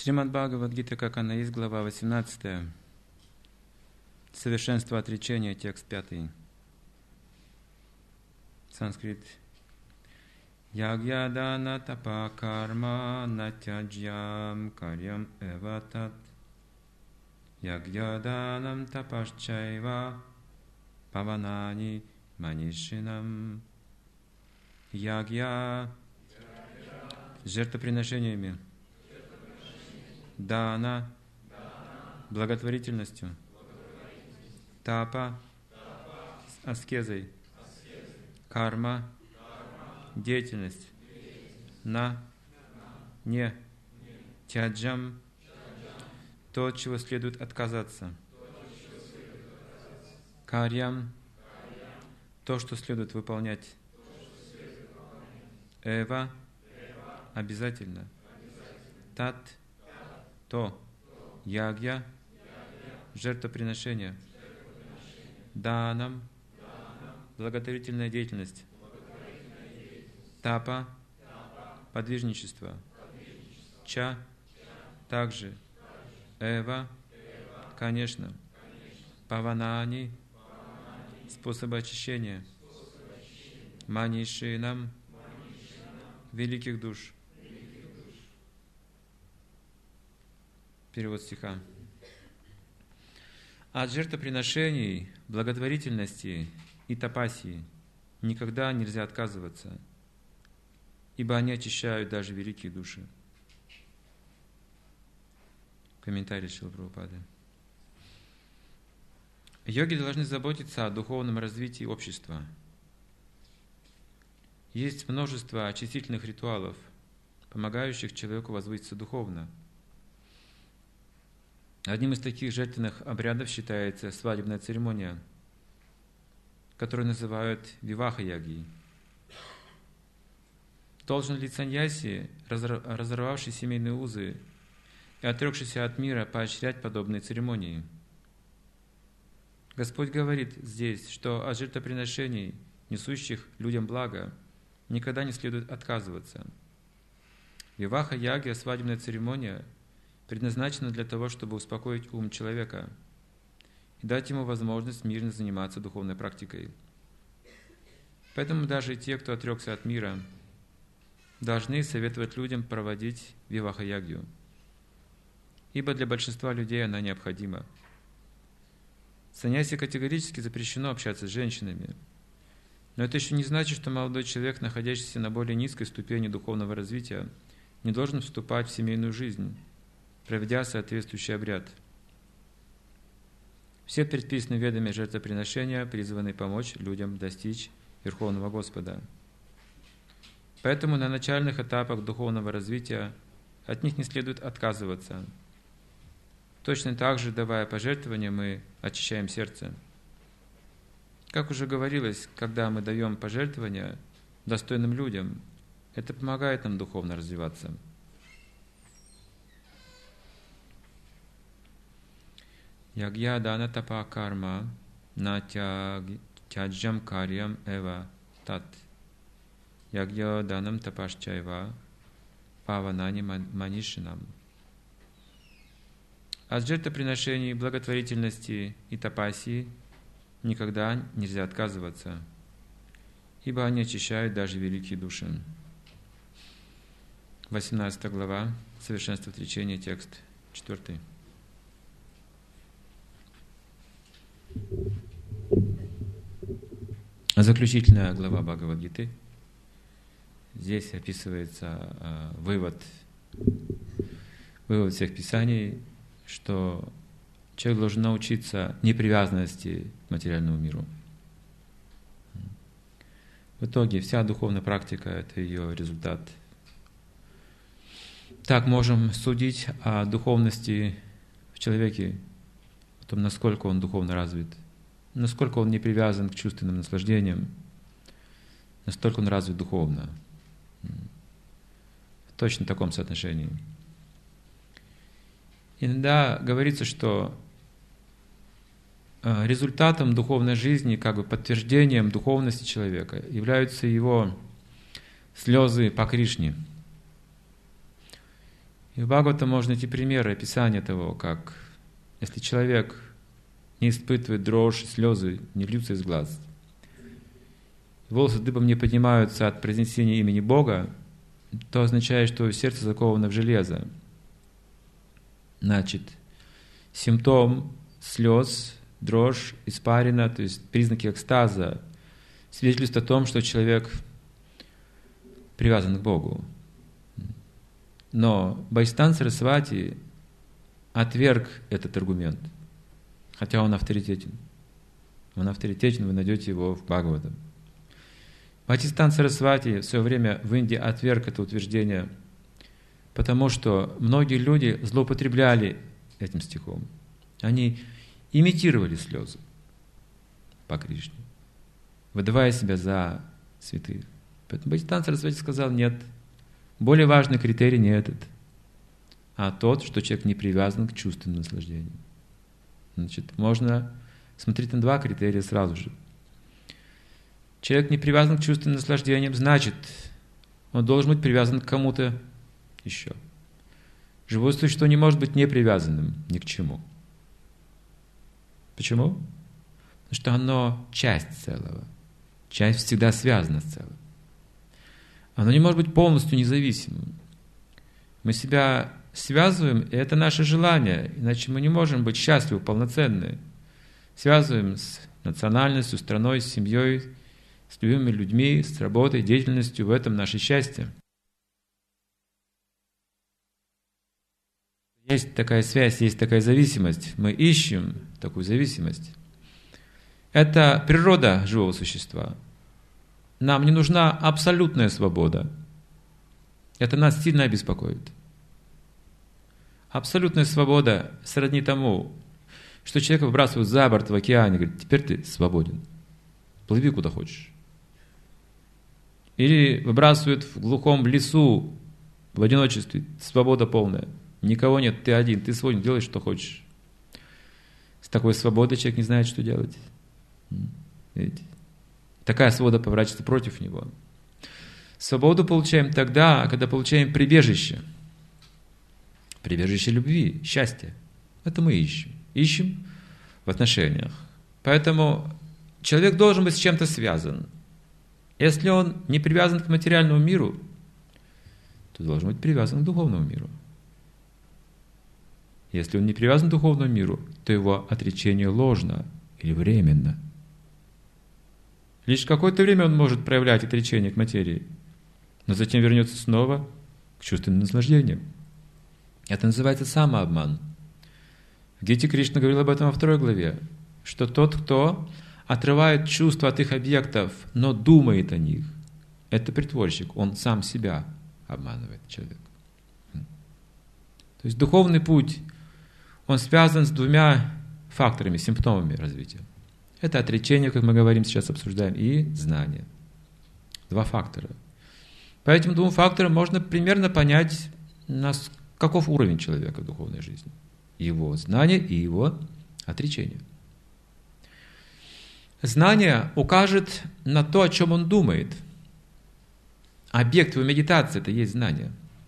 Шримад Бхагавад-гита, как она есть, глава 18. Совершенство отречения, текст 5. Санскрит. Ягьядана тапа карма натяджьям карьям эватат. Ягьяданам тапашчайва паванани манишинам. Ягья жертвоприношениями. Дана благотворительностью. Тапа аскезой. Карма деятельность. Не. Тяджам то, от чего следует отказаться. Карьям то, что следует выполнять. Эва обязательно. Тат то. Ягья жертвоприношение. Данам благотворительная деятельность. Тапа подвижничество. Ча также. Эва конечно. Паванани способы очищения. Манишинам великих душ. Перевод стиха. От жертвоприношений, благотворительности и тапасии никогда нельзя отказываться, ибо они очищают даже великие души. Комментарий Шрилы Прабхупады. Йоги должны заботиться о духовном развитии общества. Есть множество очистительных ритуалов, помогающих человеку возвыситься духовно. Одним из таких жертвенных обрядов считается свадебная церемония, которую называют виваха-ягьей. Должен ли саньяси, разорвавший семейные узы и отрекшийся от мира, поощрять подобные церемонии? Господь говорит здесь, что от жертвоприношений, несущих людям благо, никогда не следует отказываться. Виваха-ягья, свадебная церемония, предназначена для того, чтобы успокоить ум человека и дать ему возможность мирно заниматься духовной практикой. Поэтому даже те, кто отрекся от мира, должны советовать людям проводить виваха-ягью, ибо для большинства людей она необходима. Саньяси категорически запрещено общаться с женщинами, но это еще не значит, что молодой человек, находящийся на более низкой ступени духовного развития, не должен вступать в семейную жизнь, проведя соответствующий обряд. Все предписанные ведами жертвоприношения призваны помочь людям достичь Верховного Господа. Поэтому на начальных этапах духовного развития от них не следует отказываться. Точно так же, давая пожертвования, мы очищаем сердце. Как уже говорилось, когда мы даем пожертвования достойным людям, это помогает нам духовно развиваться. Ягья дана тапа карма на тяджам карьям эва тат. Ягья данам тапашчайва паванани манишинам. От жертвоприношений, благотворительности и тапасии никогда нельзя отказываться, ибо они очищают даже великие души. 18 глава, совершенство отречения, текст 4. Заключительная глава Бхагавад-гиты. Здесь описывается вывод всех писаний, что человек должен научиться непривязанности к материальному миру. В итоге вся духовная практика – это ее результат. Так можем судить о духовности в человеке, о том, насколько он духовно развит, насколько он не привязан к чувственным наслаждениям, настолько он развит духовно. В точно таком соотношении. Иногда говорится, что результатом духовной жизни, как бы подтверждением духовности человека, являются его слезы по Кришне. И в Бхагаватам можно найти примеры описания того, как если человек не испытывает дрожь, слезы не льются из глаз, волосы дыбом не поднимаются от произнесения имени Бога, то означает, что сердце заковано в железо. Значит, симптом слез, дрожь, испарина, то есть признаки экстаза, свидетельствуют о том, что человек привязан к Богу. Но Бхаистан Сарасвати отверг этот аргумент, хотя он авторитетен. Он авторитетен, вы найдете его в Бхагаватам. Бхаистан Сарасвати в свое время в Индии отверг это утверждение, потому что многие люди злоупотребляли этим стихом. Они имитировали слезы по Кришне, выдавая себя за святых. Поэтому Бхаистан Сарасвати сказал: нет, более важный критерий не этот, а тот, что человек не привязан к чувственным наслаждениям. Значит, можно смотреть на два критерия сразу же. Человек не привязан к чувственным наслаждениям, значит, он должен быть привязан к кому-то еще. Живое существо не может быть непривязанным ни к чему. Почему? Потому что оно часть целого. Часть всегда связана с целым. Оно не может быть полностью независимым. Мы себя связываем, и это наше желание, иначе мы не можем быть счастливы, полноценны. Связываем с национальностью, страной, с семьей, с любимыми людьми, с работой, деятельностью. В этом наше счастье. Есть такая связь, есть такая зависимость. Мы ищем такую зависимость. Это природа живого существа. Нам не нужна абсолютная свобода. Это нас сильно беспокоит. Абсолютная свобода сродни тому, что человека выбрасывают за борт в океане, говорит: теперь ты свободен, плыви куда хочешь. Или выбрасывают в глухом лесу, в одиночестве, свобода полная. Никого нет, ты один, ты свободен, делай, что хочешь. С такой свободой человек не знает, что делать. Видите? Такая свобода поворачивается против него. Свободу получаем тогда, когда получаем прибежище. Прибежище любви, счастья. Это мы ищем. Ищем в отношениях. Поэтому человек должен быть с чем-то связан. Если он не привязан к материальному миру, то должен быть привязан к духовному миру. Если он не привязан к духовному миру, то его отречение ложно или временно. Лишь какое-то время он может проявлять отречение к материи, но затем вернется снова к чувственным наслаждениям. Это называется самообман. В Гите Кришна говорил об этом во 2 главе, что тот, кто отрывает чувства от их объектов, но думает о них, это притворщик, он сам себя обманывает, человек. То есть духовный путь, он связан с 2 факторами, симптомами развития. Это отречение, как мы говорим, сейчас обсуждаем, и знание. 2 фактора. По этим 2 факторам можно примерно понять, каков уровень человека в духовной жизни. Его знание и его отречение. Знание укажет на то, о чем он думает. Объект его медитации – это есть знание.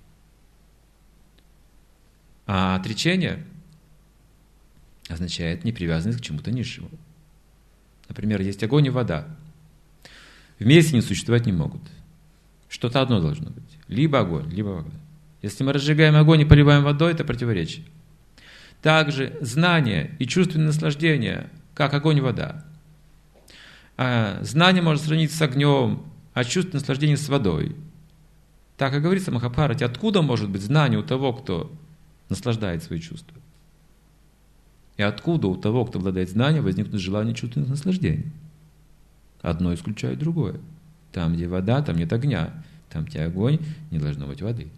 А отречение означает непривязанность к чему-то низшему. Например, есть огонь и вода. Вместе не существовать не могут. Что-то одно должно быть. Либо огонь, либо вода. Если мы разжигаем огонь и поливаем водой, это противоречие. Также знание и чувственное наслаждение, как огонь и вода. Знание может сравниться с огнем, а чувственное наслаждение с водой. Так и говорится в Махабхарате, откуда может быть знание у того, кто наслаждает свои чувства? И откуда у того, кто обладает знанием, возникнут желания чувственных наслаждений? Одно исключает другое. Там, где вода, там нет огня. Там, где огонь, не должно быть воды.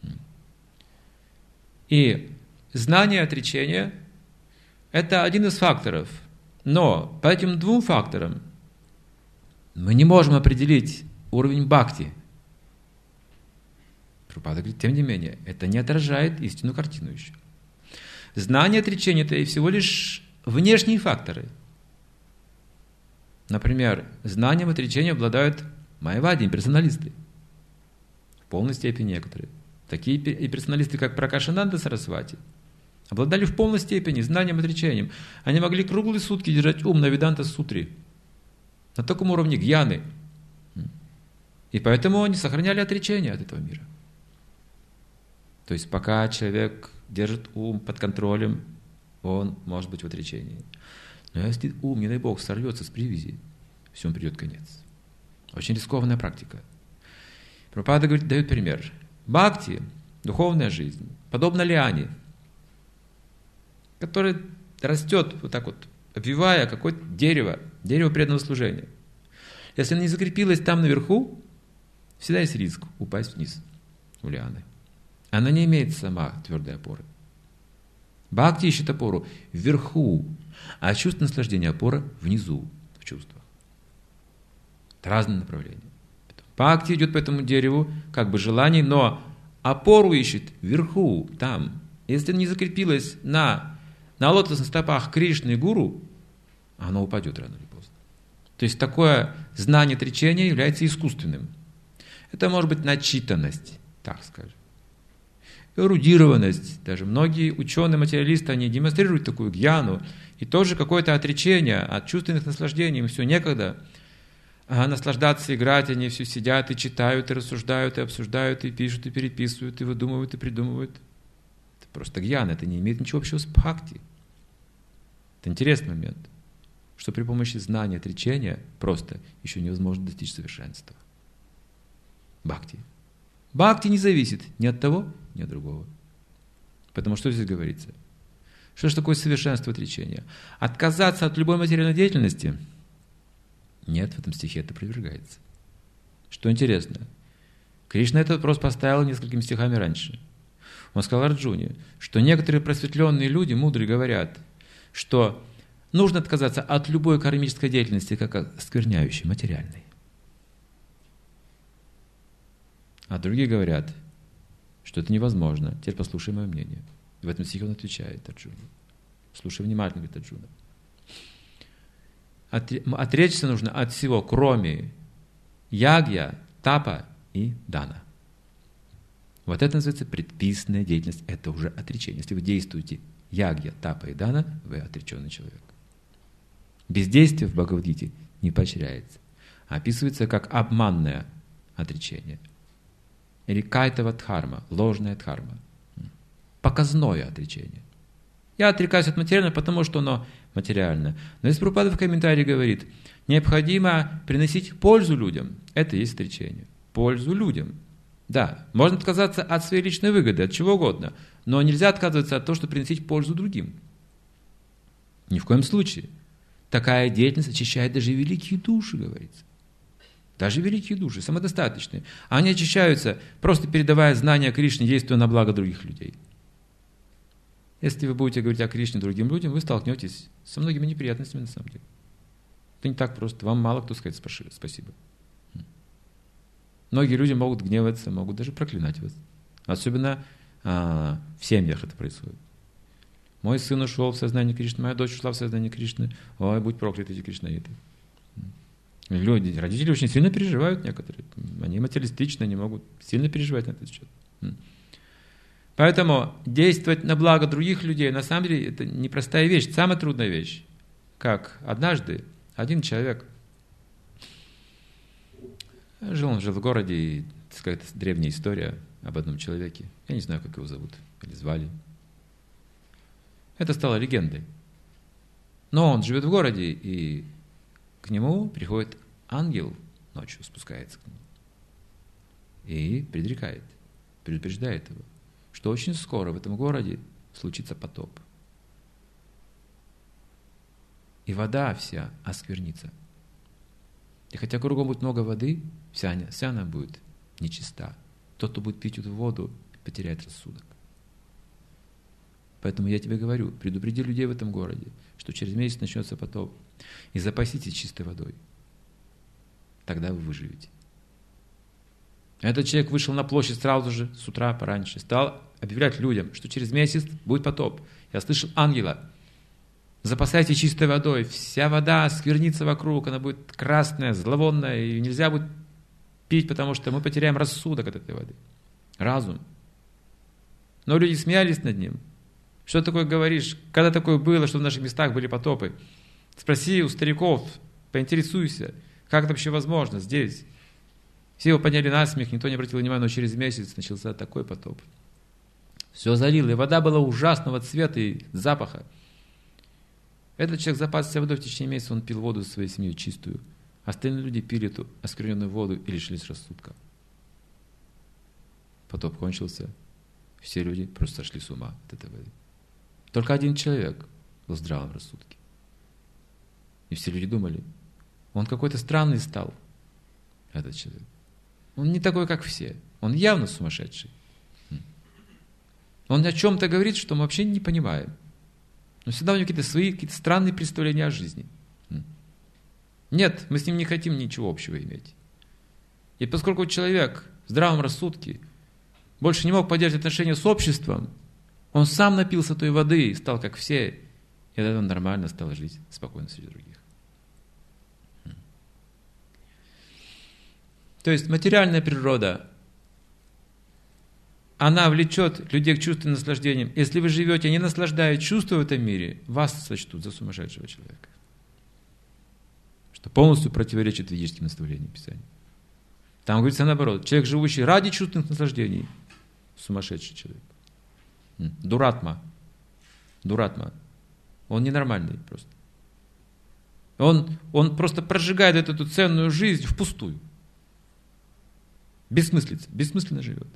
И знание отречения – это один из факторов. Но по этим 2 факторам мы не можем определить уровень бхакти. Прабхупада говорит, тем не менее, это не отражает истинную картину еще. Знание отречения – это всего лишь внешние факторы. Например, знанием отречения обладают майявади, имперсоналисты. В полной степени некоторые. Такие и персоналисты, как Пракашананда Сарасвати, обладали в полной степени знанием и отречением. Они могли круглые сутки держать ум на Веданта-сутре, на таком уровне гьяны. И поэтому они сохраняли отречение от этого мира. То есть пока человек держит ум под контролем, он может быть в отречении. Но если ум, не дай Бог, сорвется с привязи, всему придет конец. Очень рискованная практика. Прабхупада говорит, дает пример. Бхакти, духовная жизнь, подобно лиане, которая растет вот так вот, обвивая какое-то дерево преданного служения. Если она не закрепилась там наверху, всегда есть риск упасть вниз у лианы. Она не имеет сама твердой опоры. Бхакти ищет опору вверху, а чувство наслаждения опора внизу, в чувствах. Это разные направления. Бхакти идет по этому дереву, как бы желаний, но опору ищет вверху, там. Если не закрепилась на лотосных стопах Кришны и Гуру, оно упадет рано или поздно. То есть такое знание отречения является искусственным. Это может быть начитанность, так скажем. Эрудированность. Даже многие ученые-материалисты, они демонстрируют такую гьяну. И тоже какое-то отречение от чувственных наслаждений. Им все некогда наслаждаться, играть. Они все сидят и читают, и рассуждают, и обсуждают, и пишут, и переписывают, и выдумывают, и придумывают. Это просто гьяна. Это не имеет ничего общего с бхакти. Это интересный момент, что при помощи знания отречения просто еще невозможно достичь совершенства. Бхакти. Бхакти не зависит ни от того, ни от другого. Поэтому что здесь говорится? Что же такое совершенство отречения? Отказаться от любой материальной деятельности? Нет, в этом стихе это опровергается. Что интересно, Кришна этот вопрос поставил несколькими стихами раньше. Он сказал Арджуне, что некоторые просветленные люди, мудрые, говорят, что нужно отказаться от любой кармической деятельности, как оскверняющей, материальной. А другие говорят, что это невозможно. Теперь послушай мое мнение. И в этом стихе он отвечает Арджуне. Слушай внимательно, говорит Арджуна. Отречься нужно от всего, кроме ягья, тапа и дана. Вот это называется предписанная деятельность. Это уже отречение. Если вы действуете ягья, тапа и дана, вы отреченный человек. Бездействие в Бхагавадгите не поощряется. Описывается как обманное отречение. Или кайтава дхарма, ложная дхарма. Показное отречение. Я отрекаюсь от материального, потому что оно материально. Но если Прабхупада в комментарии говорит, необходимо приносить пользу людям, это и есть отречение. Пользу людям. Да, можно отказаться от своей личной выгоды, от чего угодно, но нельзя отказываться от того, чтобы приносить пользу другим. Ни в коем случае. Такая деятельность очищает даже великие души, говорится. Даже великие души, самодостаточные. Они очищаются, просто передавая знания о Кришне, действуя на благо других людей. Если вы будете говорить о Кришне другим людям, вы столкнетесь со многими неприятностями на самом деле. Это не так просто. Вам мало кто скажет спасибо. Многие люди могут гневаться, могут даже проклинать вас. Особенно в семьях это происходит. Мой сын ушел в сознание Кришны, моя дочь ушла в сознание Кришны. Ой, будь прокляты эти кришнаиты. Люди, родители очень сильно переживают некоторые. Они материалистичны, они могут сильно переживать на этот счет. Поэтому действовать на благо других людей, на самом деле, это непростая вещь, самая трудная вещь. Как однажды один человек, он жил в городе, и какая-то древняя история об одном человеке. Я не знаю, как его зовут или звали. Это стало легендой. Но он живет в городе, и к нему приходит ангел ночью, спускается к нему и предрекает, предупреждает его, что очень скоро в этом городе случится потоп. И вода вся осквернится. И хотя кругом будет много воды, вся она будет нечиста. Тот, кто будет пить эту воду, потеряет рассудок. Поэтому я тебе говорю, предупреди людей в этом городе, что через месяц начнется потоп. И запаситесь чистой водой. Тогда вы выживете. Этот человек вышел на площадь сразу же, с утра пораньше, стал объявлять людям, что через месяц будет потоп. Я слышал ангела. Запасайтесь чистой водой. Вся вода сквернится вокруг, она будет красная, зловонная, и нельзя будет пить, потому что мы потеряем рассудок от этой воды. Разум. Но люди смеялись над ним. Что такое говоришь? Когда такое было, что в наших местах были потопы? Спроси у стариков, поинтересуйся, как это вообще возможно здесь. Все его подняли на смех, никто не обратил внимания, но через месяц начался такой потоп. Все залило, и вода была ужасного цвета и запаха. Этот человек запасся водой в течение месяца, он пил воду со своей семьей чистую. Остальные люди пили эту оскверненную воду и лишились рассудка. Потоп кончился, все люди просто сошли с ума от этой воды. Только один человек был в здравом рассудке. И все люди думали, он какой-то странный стал, этот человек. Он не такой, как все. Он явно сумасшедший. Он о чем-то говорит, что мы вообще не понимаем. Но всегда у него какие-то свои, какие-то странные представления о жизни. Нет, мы с ним не хотим ничего общего иметь. И поскольку человек в здравом рассудке больше не мог поддерживать отношения с обществом, он сам напился той воды и стал как все, и тогда он нормально стал жить спокойно среди других. То есть материальная природа, она влечет людей к чувственным наслаждениям. Если вы живете, не наслаждая чувства в этом мире, вас сочтут за сумасшедшего человека. Что полностью противоречит ведическим наставлениям Писания. Там говорится наоборот. Человек, живущий ради чувственных наслаждений, сумасшедший человек. Дуратма. Дуратма. Он ненормальный просто. Он просто прожигает эту ценную жизнь впустую. Бессмыслица. Бессмысленно живет.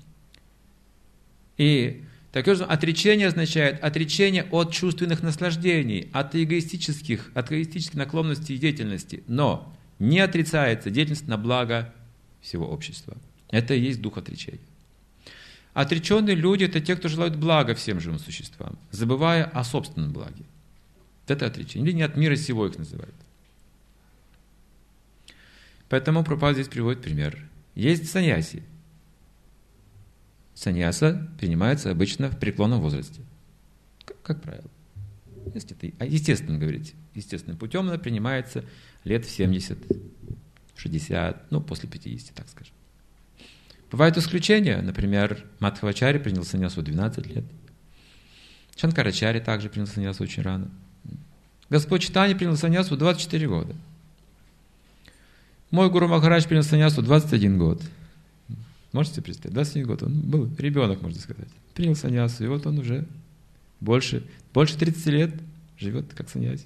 И такое же отречение означает отречение от чувственных наслаждений, от эгоистических наклонностей и деятельности. Но не отрицается деятельность на благо всего общества. Это и есть дух отречения. Отреченные люди – это те, кто желают блага всем живым существам, забывая о собственном благе. Это отречение. Или не от мира сего их называют. Поэтому Прабхупада здесь приводит пример. Есть саньяси. Саньяса принимается обычно в преклонном возрасте. Как правило. Если это естественно говорить, естественным путем она принимается лет в 70, в 60, после 50, так скажем. Бывают исключения. Например, Мадхвачарья принял саньясу в 12 лет. Шанкарачарья также принял саньясу очень рано. Господь Чайтанья принял саньясу в 24 года. Мой гуру Махарадж принял саньясу в 21 год. Можете себе представить? 21 год. Он был ребенок, можно сказать. Принял саньясу, и вот он уже больше 30 лет живет как саньяси.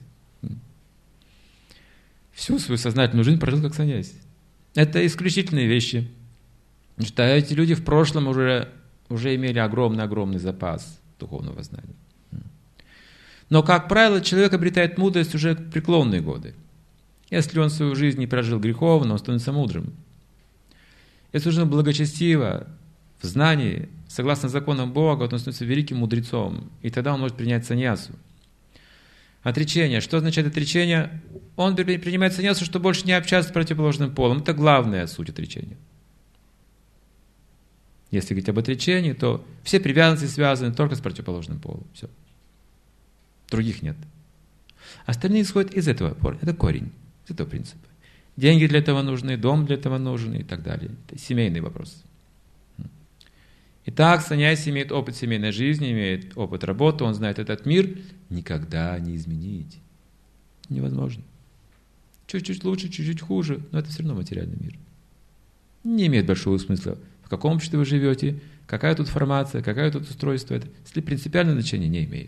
Всю свою сознательную жизнь прожил как саньяси. Это исключительные вещи. Потому что эти люди в прошлом уже имели огромный запас духовного знания. Но, как правило, человек обретает мудрость уже в преклонные годы. Если он свою жизнь не прожил греховно, он становится мудрым. Если он жил благочестиво, в знании, согласно законам Бога, то он становится великим мудрецом. И тогда он может принять саньясу. Отречение. Что означает отречение? Он принимает саньясу, чтобы больше не общаться с противоположным полом. Это главная суть отречения. Если говорить об отречении, то все привязанности связаны только с противоположным полом. Все. Других нет. Остальные исходят из этого. Это корень, из этого принципа. Деньги для этого нужны, дом для этого нужен и так далее. Это семейный вопрос. Итак, саньяси имеет опыт семейной жизни, имеет опыт работы, он знает этот мир. Никогда не изменить. Невозможно. Чуть-чуть лучше, чуть-чуть хуже, но это все равно материальный мир. Не имеет большого смысла, в каком обществе вы живете, какая тут формация, какое тут устройство. Это, если принципиальное значение не имеет.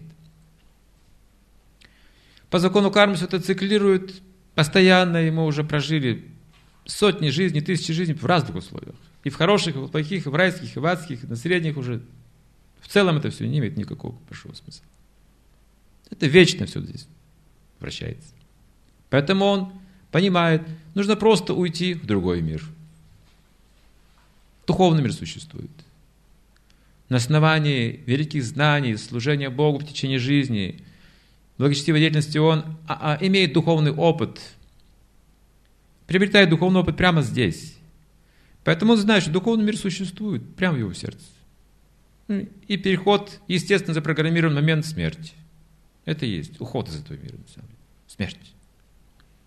По закону кармы все это циклирует постоянно, и мы уже прожили сотни жизней, тысячи жизней в разных условиях. И в хороших, и в плохих, и в райских, и в адских, и на средних уже. В целом это все не имеет никакого большого смысла. Это вечно все здесь вращается. Поэтому он понимает, нужно просто уйти в другой мир. Духовный мир существует. На основании великих знаний, служения Богу в течение жизни, благочестивой деятельности он имеет духовный опыт, приобретает духовный опыт прямо здесь. Поэтому он знает, что духовный мир существует прямо в его сердце. И переход, естественно, запрограммирован момент смерти. Это и есть уход из этого мира, на самом деле. Смерть.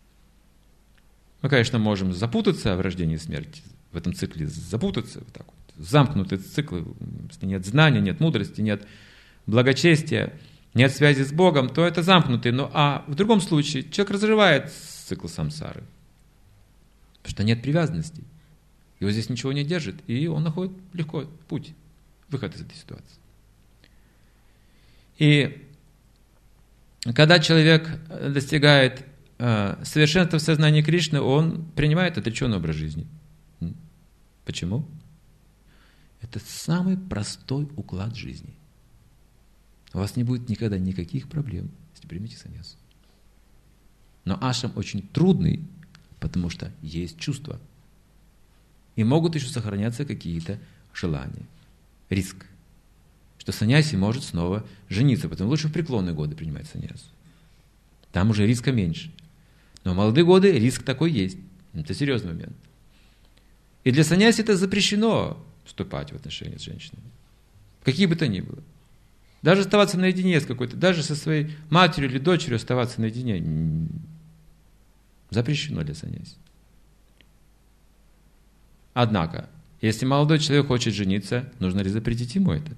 Мы, конечно, можем запутаться в рождении и смерти, в этом цикле запутаться, вот так вот, замкнутый цикл, если нет знания, нет мудрости, нет благочестия, нет связи с Богом, то это замкнутый. А в другом случае человек разрывает цикл самсары, потому что нет привязанности. Его здесь ничего не держит, и он находит легко путь, выход из этой ситуации. И когда человек достигает совершенства в сознании Кришны, он принимает отреченный образ жизни. Почему? Это самый простой уклад жизни. У вас не будет никогда никаких проблем, если примете саньясу. Но ашрам очень трудный, потому что есть чувства. И могут еще сохраняться какие-то желания. Риск. Что саньяси может снова жениться, поэтому лучше в преклонные годы принимать саньясу. Там уже риска меньше. Но в молодые годы риск такой есть. Это серьезный момент. И для саньяси это запрещено вступать в отношения с женщинами. Какие бы то ни было. Даже оставаться наедине с какой-то, даже со своей матерью или дочерью оставаться наедине запрещено для саньяси. Однако, если молодой человек хочет жениться, нужно ли запретить ему это?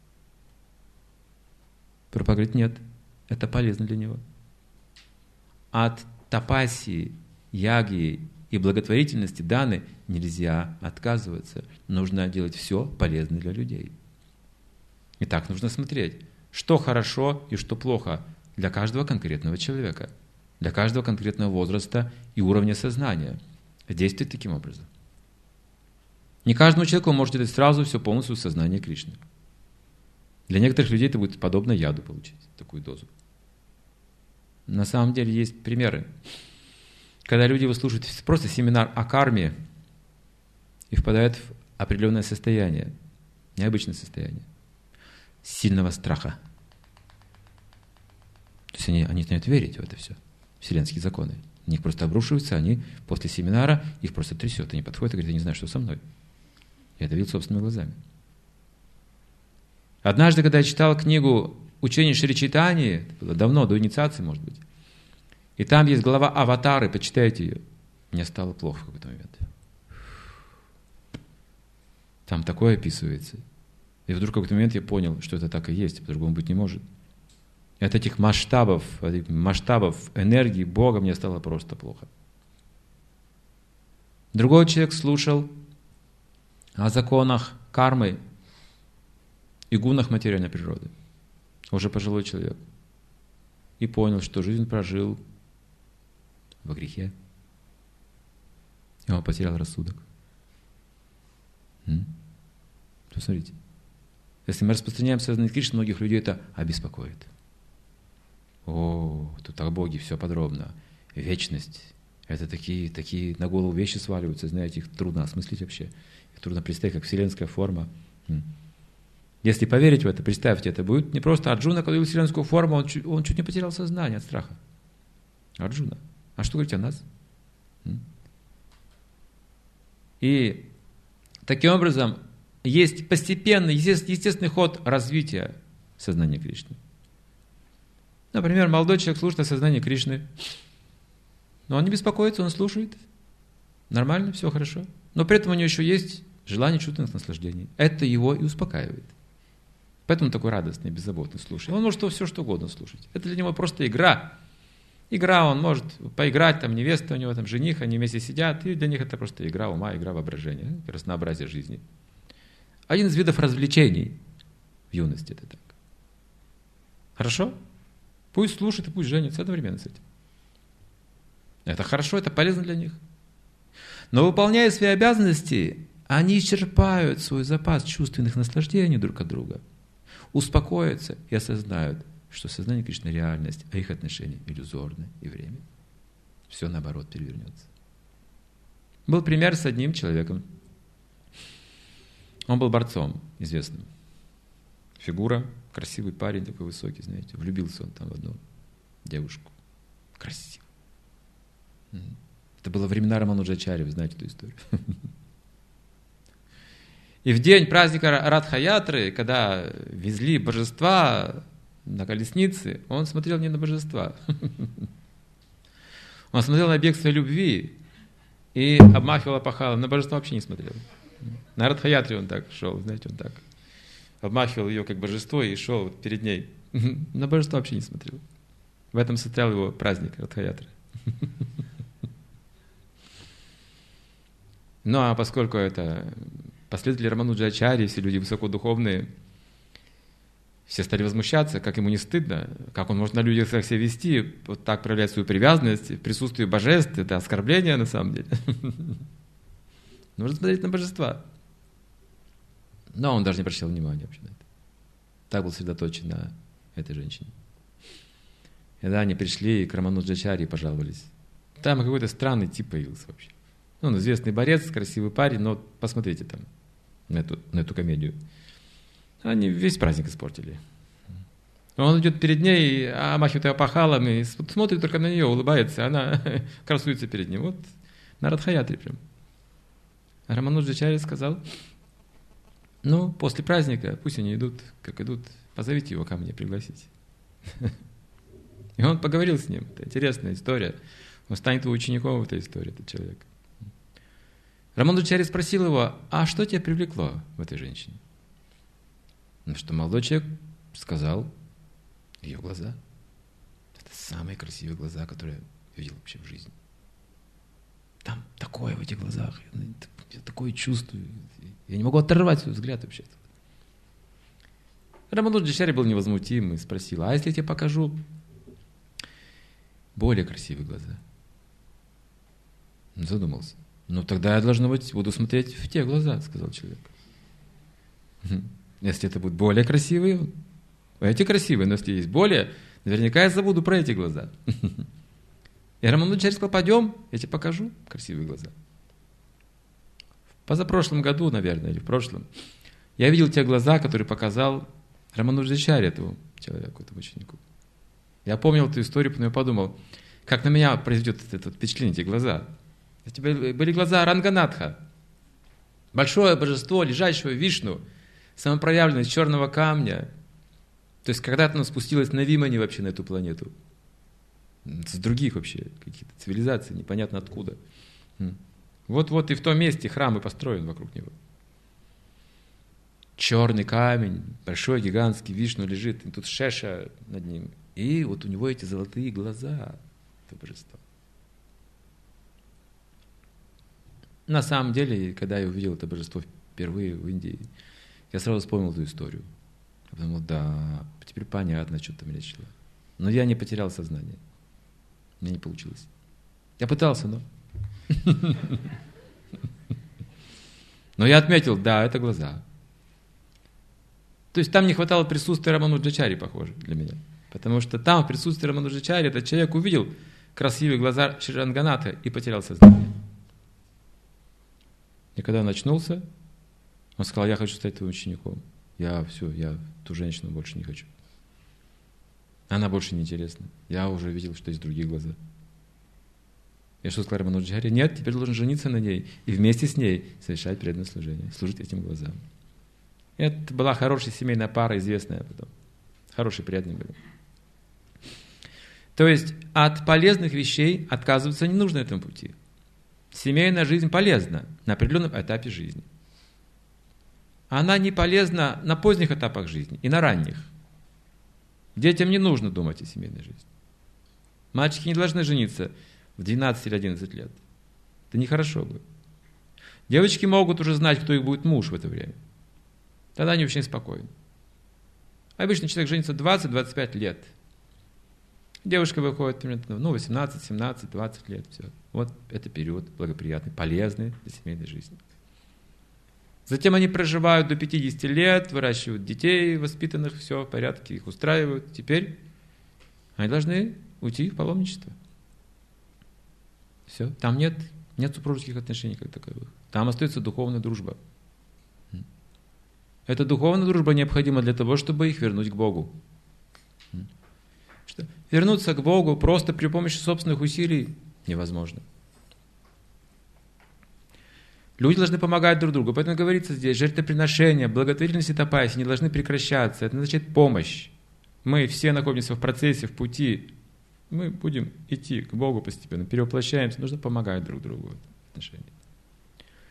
Прабхупада говорит, нет, это полезно для него. От тапаси, яги и благотворительности даны нельзя отказываться. Нужно делать все полезное для людей. И так нужно смотреть, что хорошо и что плохо для каждого конкретного человека, для каждого конкретного возраста и уровня сознания. Действует таким образом. Не каждому человеку вы можете дать сразу все полностью сознание Кришны. Для некоторых людей это будет подобно яду получить, такую дозу. На самом деле есть примеры, когда люди выслушивают просто семинар о карме и впадают в определенное состояние, необычное состояние, сильного страха. То есть они начинают верить в это все, вселенские законы. На них просто обрушиваются, они после семинара, их просто трясет. Они подходят и говорят, я не знаю, что со мной. Я это видел собственными глазами. Однажды, когда я читал книгу «Учение Шри Чайтаньи», это было давно, до инициации, может быть, и там есть глава «Аватары», почитайте ее, мне стало плохо в какой-то момент. Там такое описывается. И вдруг в какой-то момент я понял, что это так и есть, по-другому быть не может. И от этих масштабов энергии Бога мне стало просто плохо. Другой человек слушал о законах кармы и гунах материальной природы. Уже пожилой человек. И понял, что жизнь прожил во грехе. И он потерял рассудок. Посмотрите. Если мы распространяем сознание Кришны, многих людей это обеспокоит. О, тут о Боге все подробно. Вечность. Это такие на голову вещи сваливаются, знаете, их трудно осмыслить вообще. Их трудно представить, как вселенская форма. Если поверить в это, представьте, это будет не просто Арджуна, когда увидел вселенскую форму, он чуть не потерял сознание от страха. Арджуна. А что говорить о нас? И таким образом есть постепенный, естественный ход развития сознания Кришны. Например, молодой человек слушает о сознании Кришны, но он не беспокоится, он слушает. Нормально, все хорошо. Но при этом у него еще есть желание чувственных наслаждений. Это его и успокаивает. Поэтому он такой радостный, беззаботный слушает. Он может все что угодно слушать. Это для него просто игра. Игра, он может поиграть, там невеста у него, там жених, они вместе сидят, и для них это просто игра ума, игра воображения, разнообразие жизни. Один из видов развлечений в юности это так. Хорошо? Пусть слушает и пусть женится одновременно с этим. Это хорошо, это полезно для них. Но выполняя свои обязанности, они исчерпают свой запас чувственных наслаждений друг от друга, успокоятся и осознают, что сознание Кришны — реальность, а их отношения иллюзорны и временны. Все наоборот перевернется. Был пример с одним человеком. Он был борцом известным. Фигура, красивый парень, такой высокий, знаете. Влюбился он там в одну девушку. Красиво. Это было времена Рамануджачарьи, вы знаете эту историю. И в день праздника Радха-ятры, когда везли божества на колеснице, он смотрел не на божества. Он смотрел на бегство любви и обмахивал опахалом. На божества вообще не смотрел. На Радхаятре он так шел, знаете, он так обмахивал ее как божество и шел вот перед ней. На божество вообще не смотрел. В этом состоял его праздник Радхаятры. Ну а поскольку это последователи Рамануджачарьи, все люди высокодуховные, все стали возмущаться, как ему не стыдно, как он может на людях так себя вести, вот так проявлять свою привязанность в присутствии божеств, это оскорбление на самом деле. Нужно смотреть на божества. Но он даже не обращал внимания вообще на это. Так был сосредоточен на этой женщине. И когда они пришли к Рамануджачарьи, пожаловались. Там какой-то странный тип появился вообще. Он известный борец, красивый парень, но посмотрите там на эту комедию. Они весь праздник испортили. Он идет перед ней, омахивает ее опахалами, смотрит только на нее, улыбается, она красуется перед ним. Вот на Радхаятре прям. А Рамануджачарья сказал, ну, после праздника, пусть они идут, как идут, позовите его ко мне, пригласите. И он поговорил с ним. Это интересная история. Он станет его учеником в этой истории, этот человек. Рамануджачарья спросил его, а что тебя привлекло в этой женщине? На что молодой человек сказал, ее глаза. Это самые красивые глаза, которые я видел вообще в жизни. Там такое в этих глазах, я такое чувствую. Я не могу оторвать свой взгляд вообще. Рамануджачарья был невозмутим и спросил, а если я тебе покажу более красивые глаза? Он задумался. Ну, тогда я, должно быть, буду смотреть в те глаза, сказал человек. Если это будут более красивые, эти красивые, но если есть более, наверняка я забуду про эти глаза. И Рамануджачарья сказал, пойдем, я тебе покажу красивые глаза. В позапрошлом году, наверное, или в прошлом, я видел те глаза, которые показал Рамануджачарья этому человеку, этому ученику. Я помнил эту историю, потом я подумал, как на меня произведет это впечатление, эти глаза. Это были глаза Ранганатха, большое божество, лежащего Вишну, самопроявленное из черного камня. То есть когда-то оно спустилось на Вимане вообще на эту планету. С других вообще каких-то цивилизаций, непонятно откуда. Вот и в том месте храм и построен вокруг него. Черный камень, большой, гигантский, Вишну лежит, и тут Шеша над ним. И вот у него эти золотые глаза, это божество. На самом деле, когда я увидел это божество впервые в Индии, я сразу вспомнил эту историю. Я подумал, да, теперь понятно, что ты меня лечила. Но я не потерял сознание. У меня не получилось. Я пытался, но... Но я отметил, да, это глаза. То есть там не хватало присутствия Рамануджачарьи, похоже, для меня. Потому что там в присутствии Рамануджачарьи этот человек увидел красивые глаза Шри Ранганатха и потерял сознание. И когда он очнулся, он сказал, я хочу стать твоим учеником. Я ту женщину больше не хочу. Она больше не интересна. Я уже видел, что есть другие глаза. Я что сказал Рамануджачарья? Нет, теперь должен жениться на ней и вместе с ней совершать преданное служение, служить этим глазам. Это была хорошая семейная пара, известная потом. Хорошие, преданные были. То есть от полезных вещей отказываться не нужно на этом пути. Семейная жизнь полезна на определенном этапе жизни. Она не полезна на поздних этапах жизни и на ранних. Детям не нужно думать о семейной жизни. Мальчики не должны жениться в 12 или 11 лет. Это нехорошо будет. Девочки могут уже знать, кто их будет муж в это время. Тогда они очень спокойны. Обычно человек женится 20-25 лет. Девушка выходит примерно 18, 17, 20 лет. Все. Вот это период благоприятный, полезный для семейной жизни. Затем они проживают до 50 лет, выращивают детей воспитанных, все в порядке, их устраивают. Теперь они должны уйти в паломничество. Все. Там нет супружеских отношений как таковых. Там остается духовная дружба. Эта духовная дружба необходима для того, чтобы их вернуть к Богу. Что? Вернуться к Богу просто при помощи собственных усилий невозможно. Люди должны помогать друг другу. Поэтому говорится здесь, жертвоприношения, благотворительность и тапаси не должны прекращаться. Это означает помощь. Мы все находимся в процессе, в пути. Мы будем идти к Богу постепенно, перевоплощаемся. Нужно помогать друг другу в отношениях.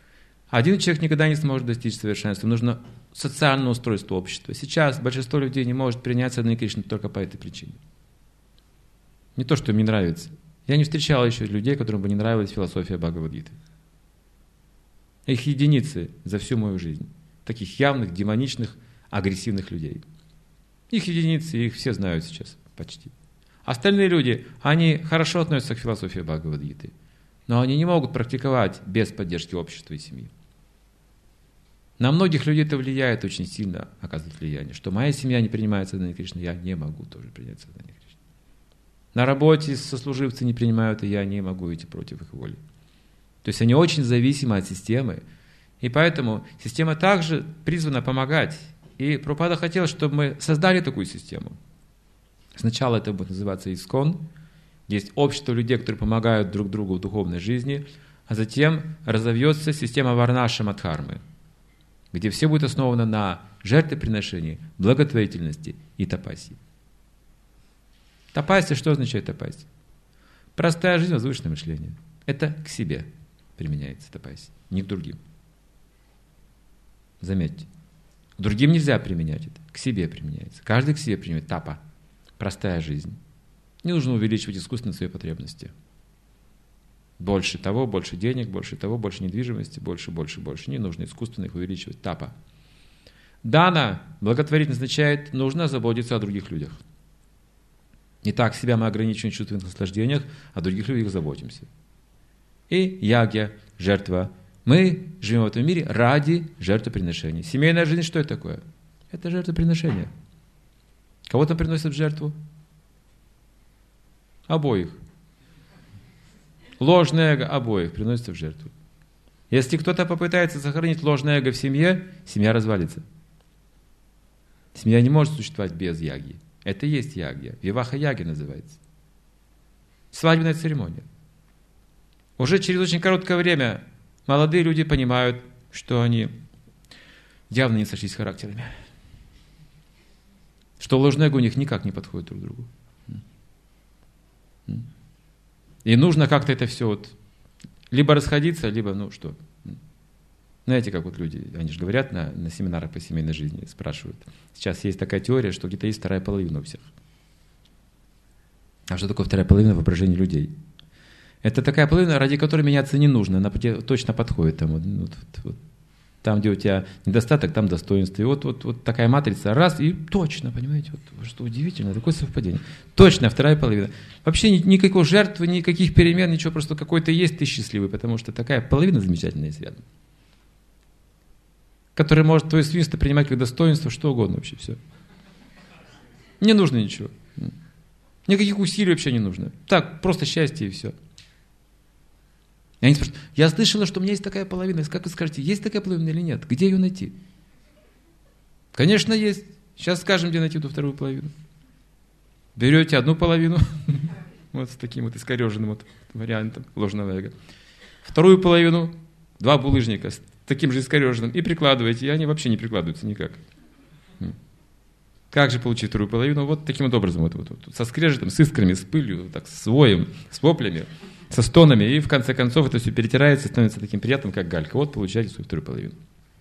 Один человек никогда не сможет достичь совершенства. Нужно социальное устройство общества. Сейчас большинство людей не может принять сознание Кришны только по этой причине. Не то, что им не нравится. Я не встречал еще людей, которым бы не нравилась философия Бхагавад-гиты. Их единицы за всю мою жизнь. Таких явных, демоничных, агрессивных людей. Их единицы, их все знают сейчас почти. Остальные люди, они хорошо относятся к философии Бхагавад-гиты, но они не могут практиковать без поддержки общества и семьи. На многих людей это влияет очень сильно, оказывает влияние, что моя семья не принимает сознание Кришны, я не могу тоже принять сознание Кришны. На работе сослуживцы не принимают, и я не могу идти против их воли. То есть они очень зависимы от системы, и поэтому система также призвана помогать. И Прабхупада хотел, чтобы мы создали такую систему. Сначала это будет называться Искон, есть общество людей, которые помогают друг другу в духовной жизни, а затем разовьется система Варнашрама-дхармы, где все будет основано на жертвоприношении, благотворительности и тапассии. Тапассия, что означает тапассия? Простая жизнь, возвышенное мышление. Это к себе применяется тапассия, не к другим. Заметьте, к другим нельзя применять это, к себе применяется. Каждый к себе применяет тапа, простая жизнь. Не нужно увеличивать искусственно свои потребности. Больше того, больше денег, больше того, больше недвижимости, больше. Не нужно искусственно их увеличивать. Тапа. Дана, благотворительность означает, нужно заботиться о других людях. Не так себя мы ограничиваем в чувственных наслаждениях, о других людях заботимся. И ягья, жертва. Мы живем в этом мире ради жертвоприношения. Семейная жизнь, что это такое? Это жертвоприношение. Кого там приносят в жертву? Обоих. Ложное эго обоих приносится в жертву. Если кто-то попытается сохранить ложное эго в семье, семья развалится. Семья не может существовать без ягьи. Это и есть ягья. Виваха-ягья называется. Свадебная церемония. Уже через очень короткое время молодые люди понимают, что они явно не сошлись характерами. Что ложное эго у них никак не подходит друг к другу. И нужно как-то это все вот либо расходиться, либо, что. Знаете, как вот люди, они же говорят на семинарах по семейной жизни, спрашивают. Сейчас есть такая теория, что где-то есть вторая половина у всех. А что такое вторая половина в воображении людей? Это такая половина, ради которой меняться не нужно, она точно подходит. Там, где у тебя недостаток, там достоинство. И вот такая матрица, раз, и точно, понимаете, вот что удивительно, такое совпадение. Точно, вторая половина. Вообще никакой жертвы, никаких перемен, ничего, просто какой-то есть, ты счастливый, потому что такая половина замечательная есть рядом, которая может твое свинство принимать как достоинство, что угодно вообще, все. Не нужно ничего. Никаких усилий вообще не нужно. Так, просто счастье и все. И они спрашивают, я слышала, что у меня есть такая половина. Как вы скажете, есть такая половина или нет? Где ее найти? Конечно, есть. Сейчас скажем, где найти эту вторую половину. Берете одну половину, вот с таким вот искореженным вот вариантом ложного эго. Вторую половину, два булыжника с таким же искореженным, и прикладываете, и они вообще не прикладываются никак. Как же получить вторую половину? Вот таким вот образом, вот, со скрежетом, с искрами, с пылью, так, с воем, с воплями, со стонами, и в конце концов это все перетирается, становится таким приятным, как галька. Вот получаете свою вторую половину.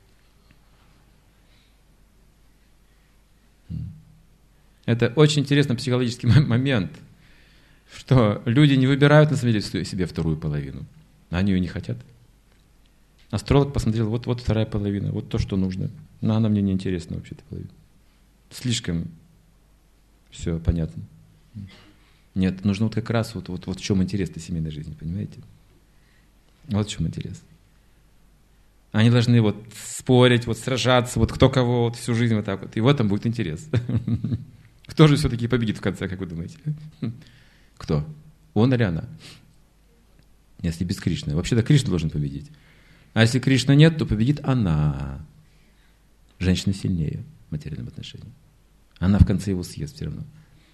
Это очень интересный психологический момент, что люди не выбирают на самом деле себе вторую половину, они ее не хотят. Астролог посмотрел, вот вторая половина, вот то, что нужно, но она мне не интересна вообще-то половина. Слишком все понятно. Нет, нужно вот как раз вот в чем интерес этой семейной жизни, понимаете? Вот в чем интерес. Они должны вот спорить, вот сражаться, вот кто кого, вот всю жизнь вот так вот. И в этом будет интерес. Кто же все-таки победит в конце, как вы думаете? Кто? Он или она? Если без Кришны. Вообще-то Кришна должен победить. А если Кришны нет, то победит она. Женщина сильнее в материальном отношении. Она в конце его съест все равно.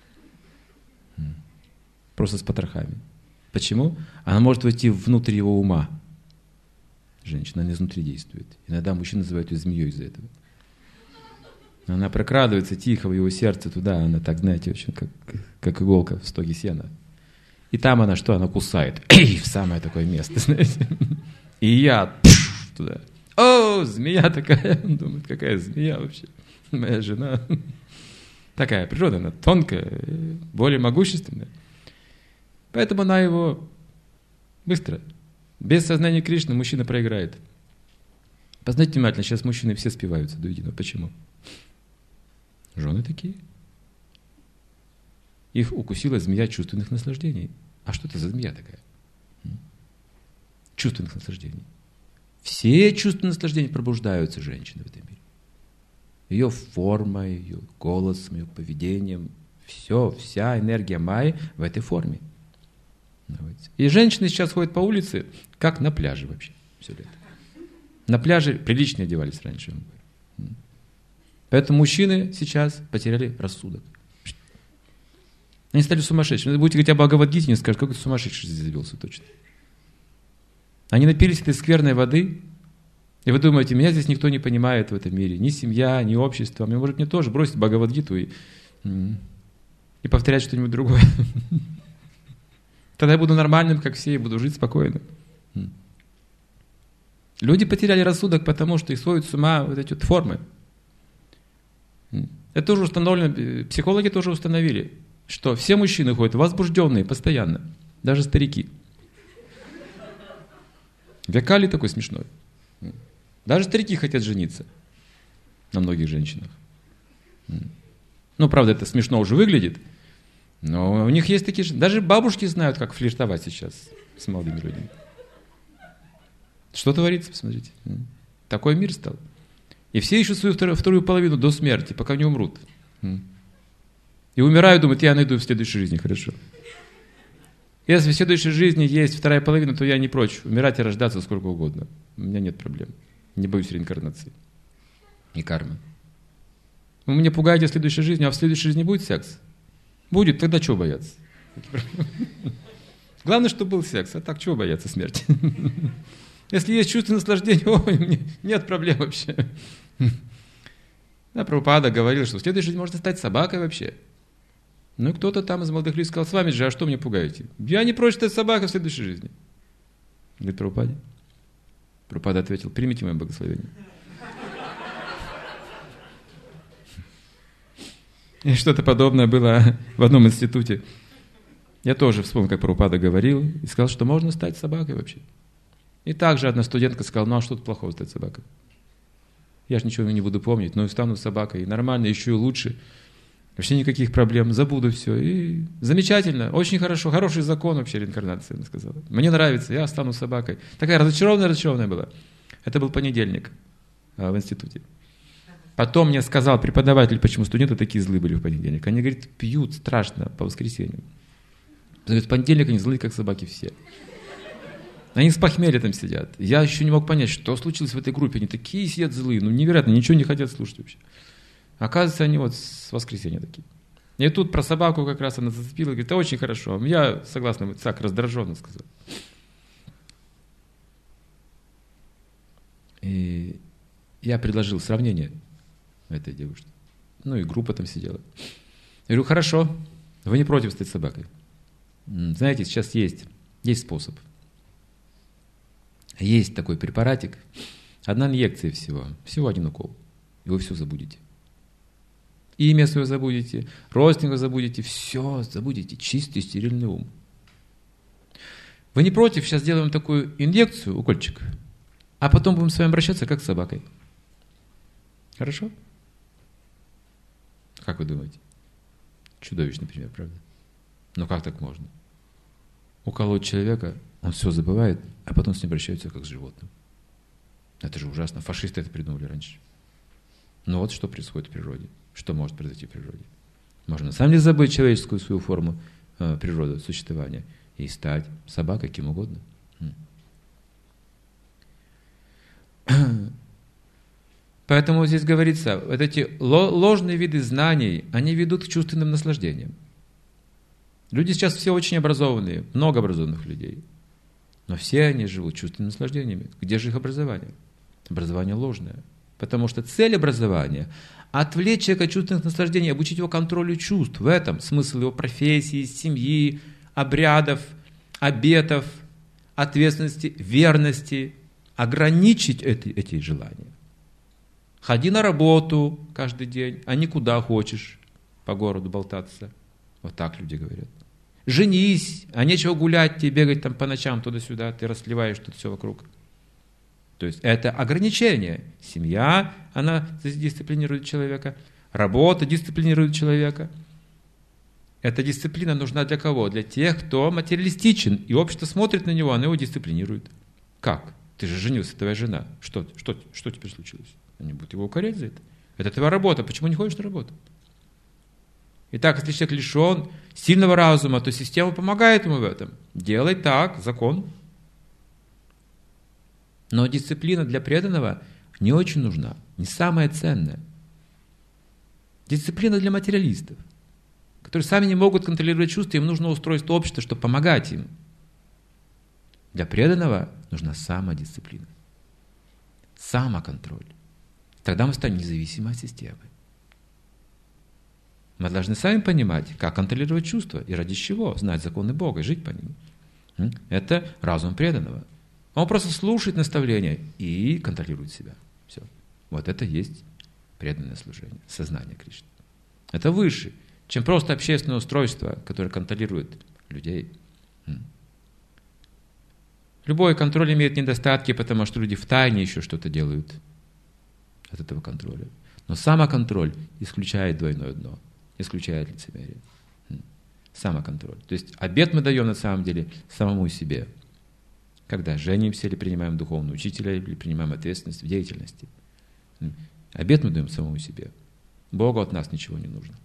Просто с потрохами. Почему? Она может войти внутрь его ума. Женщина, она изнутри действует. Иногда мужчины называют ее змеей из-за этого. Она прокрадывается тихо в его сердце туда, она так, знаете, очень как иголка в стоге сена. И там она что? Она кусает. В самое такое место, знаете. И яд туда. О, змея такая. Он думает, какая змея вообще. Моя жена. Такая природа, она тонкая, более могущественная. Поэтому она его быстро. Без сознания Кришны мужчина проиграет. Познайте внимательно, сейчас мужчины все спиваются до единого. Почему? Жены такие. Их укусила змея чувственных наслаждений. А что это за змея такая? Чувственных наслаждений. Все чувственные наслаждения пробуждаются женщины в этом мире. Ее форма, ее голосом, ее поведением. Все, вся энергия Майи в этой форме. И женщины сейчас ходят по улице, как на пляже вообще. Все лето. На пляже прилично одевались раньше. Поэтому мужчины сейчас потеряли рассудок. Они стали сумасшедшими. Вы будете говорить о Бхагавад-гите, не скажут, какой-то сумасшедший здесь завелся точно. Они напились этой скверной воды, и вы думаете, меня здесь никто не понимает в этом мире. Ни семья, ни общество. Может, мне тоже бросить Бхагавад-гиту и повторять что-нибудь другое. Тогда я буду нормальным, как все, и буду жить спокойно. Люди потеряли рассудок, потому что их сводят с ума вот эти вот формы. Это тоже установлено, психологи тоже установили, что все мужчины ходят возбужденные постоянно, даже старики. Векали такой смешной. Даже старики хотят жениться на многих женщинах. Ну, правда, это смешно уже выглядит, но у них есть такие... Даже бабушки знают, как флиртовать сейчас с молодыми людьми. Что творится, посмотрите. Такой мир стал. И все ищут свою вторую половину до смерти, пока не умрут. И умирают, думают, я найду в следующей жизни, хорошо. Если в следующей жизни есть вторая половина, то я не прочь умирать и рождаться сколько угодно. У меня нет проблем. Не боюсь реинкарнации и кармы. Вы меня пугаете в следующей жизни, а в следующей жизни будет секс? Будет, тогда чего бояться? Главное, чтобы был секс, а так чего бояться смерти? Если есть чувство наслаждения, ой, нет проблем вообще. Да, Прабхупада говорил, что в следующей жизни можно стать собакой вообще. Ну, кто-то там из молодых людей сказал, с вами же, а что мне пугаете? Я не прочь стать собакой в следующей жизни. Говорит Прабхупаде. Прабхупада ответил, примите мое благословение. И что-то подобное было в одном институте. Я тоже вспомнил, как Прабхупада говорил, и сказал, что можно стать собакой вообще. И также одна студентка сказала, ну а что тут плохого стать собакой? Я же ничего не буду помнить, но и стану собакой, и нормально, еще и лучше. Вообще никаких проблем, забуду все. И замечательно, очень хорошо, хороший закон вообще реинкарнации, она сказала. Мне нравится, я стану собакой. Такая разочарованная была. Это был понедельник в институте. Потом мне сказал преподаватель, почему студенты такие злые были в понедельник. Они, говорит, пьют страшно по воскресеньям. В понедельник они злые, как собаки все. Они с похмелья там сидят. Я еще не мог понять, что случилось в этой группе. Они такие сидят злые, ну невероятно, ничего не хотят слушать вообще. Оказывается, они вот с воскресенья такие. И тут про собаку как раз она зацепила, говорит, это очень хорошо. Я согласна, так раздраженно сказал. И я предложил сравнение этой девушке. Ну и группа там сидела. Я говорю, хорошо, вы не против стать собакой. Знаете, сейчас есть способ. Есть такой препаратик, одна инъекция всего один укол, и вы все забудете. Имя свое забудете, родственников забудете, все забудете, чистый стерильный ум. Вы не против, сейчас сделаем такую инъекцию, укольчик, а потом будем с вами обращаться как с собакой. Хорошо? Как вы думаете? Чудовищный пример, правда? Но как так можно? Уколоть человека, он все забывает, а потом с ним обращаются как с животным. Это же ужасно. Фашисты это придумали раньше. Но вот что происходит в природе. Что может произойти в природе? Можно на самом деле забыть человеческую свою форму природы, существования и стать собакой, кем угодно. Поэтому здесь говорится, вот эти ложные виды знаний, они ведут к чувственным наслаждениям. Люди сейчас все очень образованные, много образованных людей. Но все они живут чувственными наслаждениями. Где же их образование? Образование ложное. Потому что цель образования – отвлечь человека от чувственных наслаждений, обучить его контролю чувств. В этом смысл его профессии, семьи, обрядов, обетов, ответственности, верности. ограничить эти желания. Ходи на работу каждый день, а не куда хочешь по городу болтаться. Вот так люди говорят. Женись, а нечего гулять тебе, бегать там по ночам туда-сюда, ты расливаешь тут все вокруг. То есть это ограничение. Семья, она дисциплинирует человека, работа дисциплинирует человека. Эта дисциплина нужна для кого? Для тех, кто материалистичен, и общество смотрит на него, оно его дисциплинирует. Как? Ты же женился, твоя жена. Что теперь случилось? Они будут его укорять за это. Это твоя работа, почему не ходишь на работу? Итак, если человек лишен сильного разума, то система помогает ему в этом. Делай так, закон. Но дисциплина для преданного не очень нужна, не самая ценная. Дисциплина для материалистов, которые сами не могут контролировать чувства, им нужно устройство общества, чтобы помогать им. Для преданного нужна самодисциплина, самоконтроль. Тогда мы станем независимы от системы. Мы должны сами понимать, как контролировать чувства и ради чего, знать законы Бога и жить по ним. Это разум преданного. Он просто слушает наставления и контролирует себя. Все. Вот это есть преданное служение, сознание Кришны. Это выше, чем просто общественное устройство, которое контролирует людей. Любой контроль имеет недостатки, потому что люди втайне еще что-то делают от этого контроля. Но самоконтроль исключает двойное дно, исключает лицемерие. Самоконтроль. То есть обет мы даем на самом деле самому себе. Когда женимся или принимаем духовного учителя, или принимаем ответственность в деятельности. Обет мы даем самому себе. Богу от нас ничего не нужно.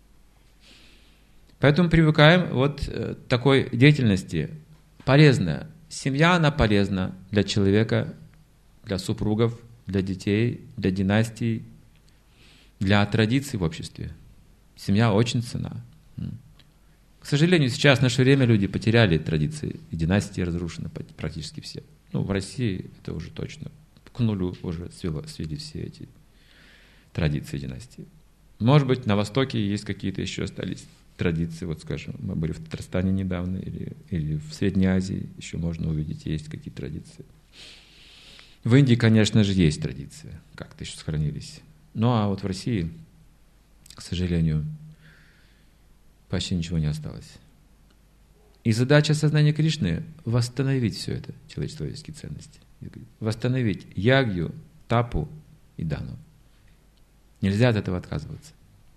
Поэтому привыкаем вот к такой деятельности. Полезная. Семья, она полезна для человека, для супругов, для детей, для династий, для традиций в обществе. Семья очень ценна. К сожалению, сейчас в наше время люди потеряли традиции, и династии разрушены практически все. В России это уже точно к нулю уже свели все эти традиции династии. Может быть, на Востоке есть какие-то еще остались традиции. Вот, скажем, мы были в Татарстане недавно, или в Средней Азии еще можно увидеть, есть какие-то традиции. В Индии, конечно же, есть традиции, как-то еще сохранились. Ну, а вот в России, к сожалению, почти ничего не осталось. И задача сознания Кришны – восстановить все это, человеческие ценности. Восстановить ягью, тапу и дану. Нельзя от этого отказываться.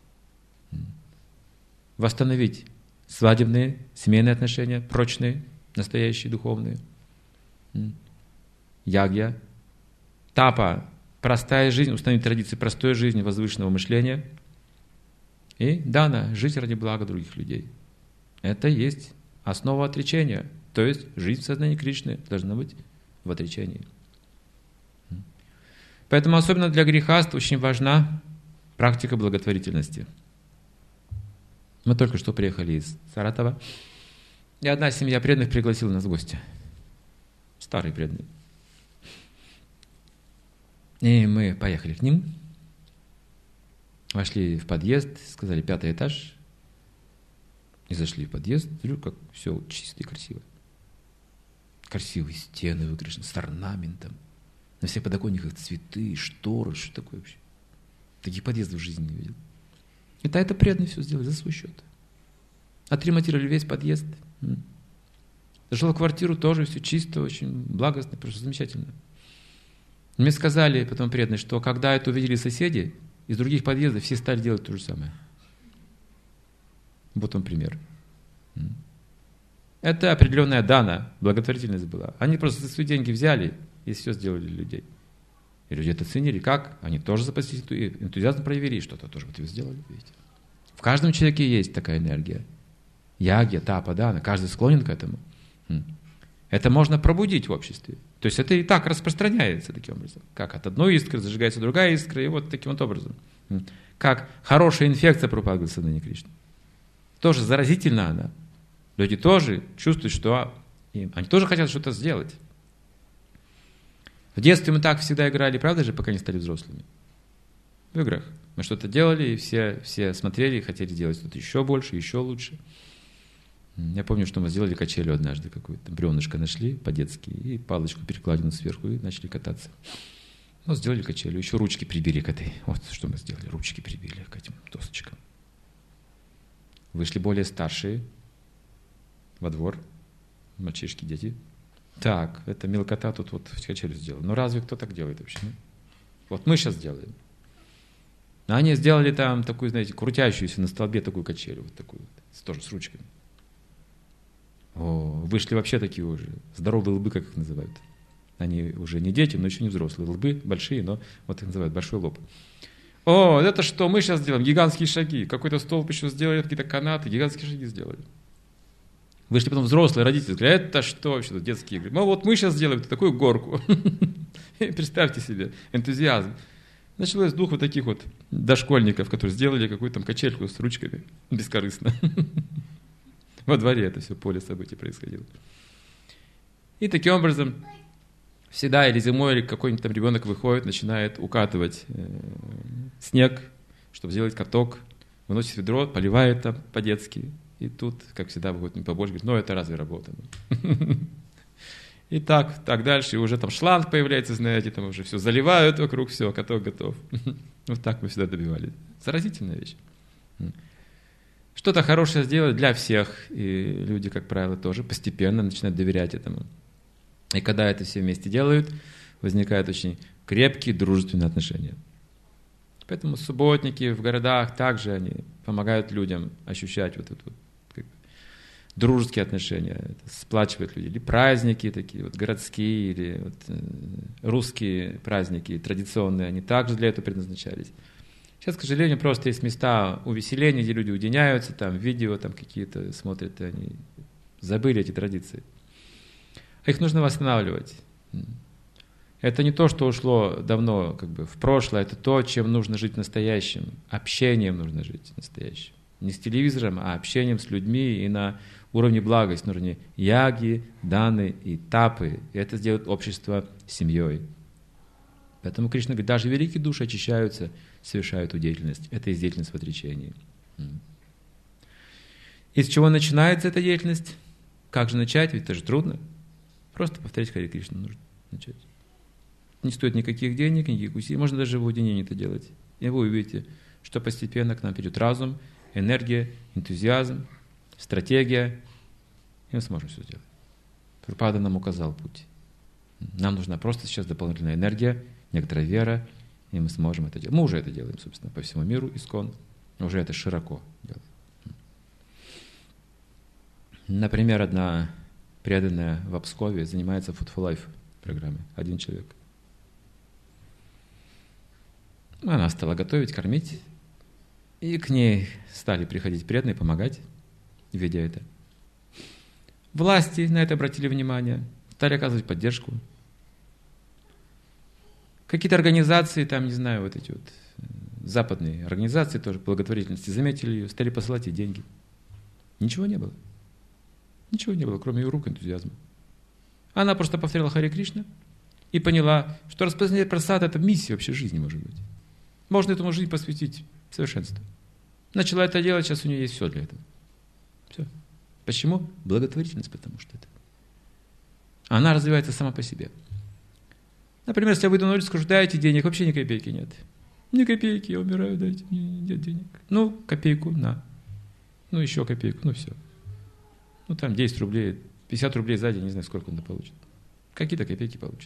Восстановить свадебные, семейные отношения, прочные, настоящие, духовные. Ягья. Тапа – простая жизнь, установить традиции простой жизни, возвышенного мышления. И дана – жить ради блага других людей. Это есть основа отречения. То есть жизнь в сознании Кришны должна быть в отречении. Поэтому особенно для грехаств очень важна практика благотворительности. Мы только что приехали из Саратова, и одна семья преданных пригласила нас в гости. Старые преданные. И мы поехали к ним, вошли в подъезд, сказали 5-й этаж, и зашли в подъезд, смотрю, как все чисто и красиво. Красивые стены выкрашены с орнаментом, на всех подоконниках цветы, шторы, что такое вообще? Таких подъездов в жизни не видел. Это преданные все сделали за свой счет. Отремонтировали весь подъезд. Зашел в квартиру, тоже все чисто, очень благостно, просто замечательно. Мне сказали потом преданные, что когда это увидели соседи, из других подъездов все стали делать то же самое. Вот он пример. Это определенная дана, благотворительность была. Они просто за свои деньги взяли и все сделали для людей. И люди это ценили. Как? Они тоже запаслись, энтузиазм проявили, и что-то тоже вот сделали. Видите? В каждом человеке есть такая энергия. Ягья, тапа, дана. Каждый склонен к этому. Это можно пробудить в обществе. То есть это и так распространяется таким образом. Как от одной искры зажигается другая искра, и вот таким вот образом. Как хорошая инфекция пропагандирует сознание Кришны. Тоже заразительна она. Люди тоже чувствуют, что они тоже хотят что-то сделать. В детстве мы так всегда играли, правда же, пока не стали взрослыми? В играх. Мы что-то делали, и все смотрели и хотели делать что-то еще больше, еще лучше. Я помню, что мы сделали качелю однажды, какое-то бревнышко нашли по-детски, и палочку перекладину сверху, и начали кататься. Ну, сделали качелю, еще ручки прибили к этой. Вот что мы сделали, ручки прибили к этим досочкам. Вышли более старшие во двор, мальчишки, дети. Так, это мелкота тут вот качелю сделала. Ну, разве кто так делает вообще? Вот мы сейчас делаем. А они сделали там такую, знаете, крутящуюся на столбе такую качелю, вот такую вот, тоже с ручками. О, вышли вообще такие уже здоровые лбы, как их называют. Они уже не дети, но еще не взрослые. Лбы большие, но вот их называют большой лоб. О, это что мы сейчас делаем? Гигантские шаги. Какой-то столб еще сделали, какие-то канаты, гигантские шаги сделали. Вышли потом взрослые родители, говорят, это что вообще, детские игры? Ну вот мы сейчас сделаем такую горку. Представьте себе, энтузиазм. Началось двух вот таких вот дошкольников, которые сделали какую-то там качельку с ручками, бескорыстно. Во дворе это все поле событий происходило. И таким образом всегда или зимой, или какой-нибудь там ребенок выходит, начинает укатывать снег, чтобы сделать каток, выносит ведро, поливает там по-детски. И тут, как всегда, выходит не побольше, говорит, ну это разве работа? И так дальше, и уже там шланг появляется, знаете, там уже все заливают вокруг, все, каток готов. Вот так мы всегда добивались. Заразительная вещь. Что-то хорошее сделать для всех, и люди, как правило, тоже постепенно начинают доверять этому. И когда это все вместе делают, возникают очень крепкие дружественные отношения. Поэтому субботники в городах также они помогают людям ощущать вот это вот, дружеские отношения, это сплачивает людей. Или праздники такие, вот городские, или вот, русские праздники традиционные, они также для этого предназначались. Сейчас, к сожалению, просто есть места увеселения, где люди уединяются, там видео там какие-то смотрят, и они забыли эти традиции. А их нужно восстанавливать. Это не то, что ушло давно как бы в прошлое, это то, чем нужно жить настоящим. Общением нужно жить настоящим. Не с телевизором, а общением с людьми и на уровне благости, на уровне яги, даны и тапы. И это сделает общество семьей. Поэтому Кришна говорит, даже великие души очищаются, совершают эту деятельность. Это и есть деятельность в отречении. Из чего начинается эта деятельность? Как же начать? Ведь это же трудно. Просто повторять Харе Кришна нужно начать. Не стоит никаких денег, никаких усилий. Можно даже в уединении это делать. И вы увидите, что постепенно к нам придет разум, энергия, энтузиазм, стратегия. И мы сможем все сделать. Прабхупада нам указал путь. Нам нужна просто сейчас дополнительная энергия, некоторая вера, и мы сможем это делать. Мы уже это делаем, собственно, по всему миру, искон. Уже это широко делаем. Например, одна преданная в Пскове занимается Food for Life программой. Один человек. Она стала готовить, кормить. И к ней стали приходить преданные, помогать, видя это. Власти на это обратили внимание, стали оказывать поддержку. Какие-то организации, там, не знаю, вот эти вот западные организации тоже благотворительности заметили ее, стали посылать ей деньги. Ничего не было. Ничего не было, кроме ее рук, энтузиазма. Она просто повторила Харе Кришна и поняла, что распространение прасада – это миссия вообще жизни, может быть. Можно этому жизнь посвятить совершенству. Начала это делать, сейчас у нее есть все для этого. Все. Почему? Благотворительность, потому что это. Она развивается сама по себе. Например, если я выйду на улицу, скажу, дайте денег, вообще ни копейки нет. Ни копейки, я умираю, дайте мне, нет денег. Ну, копейку, на. Ну, еще копейку, ну все. Ну, там 10 рублей, 50 рублей за день, не знаю, сколько он получит. Какие-то копейки получит.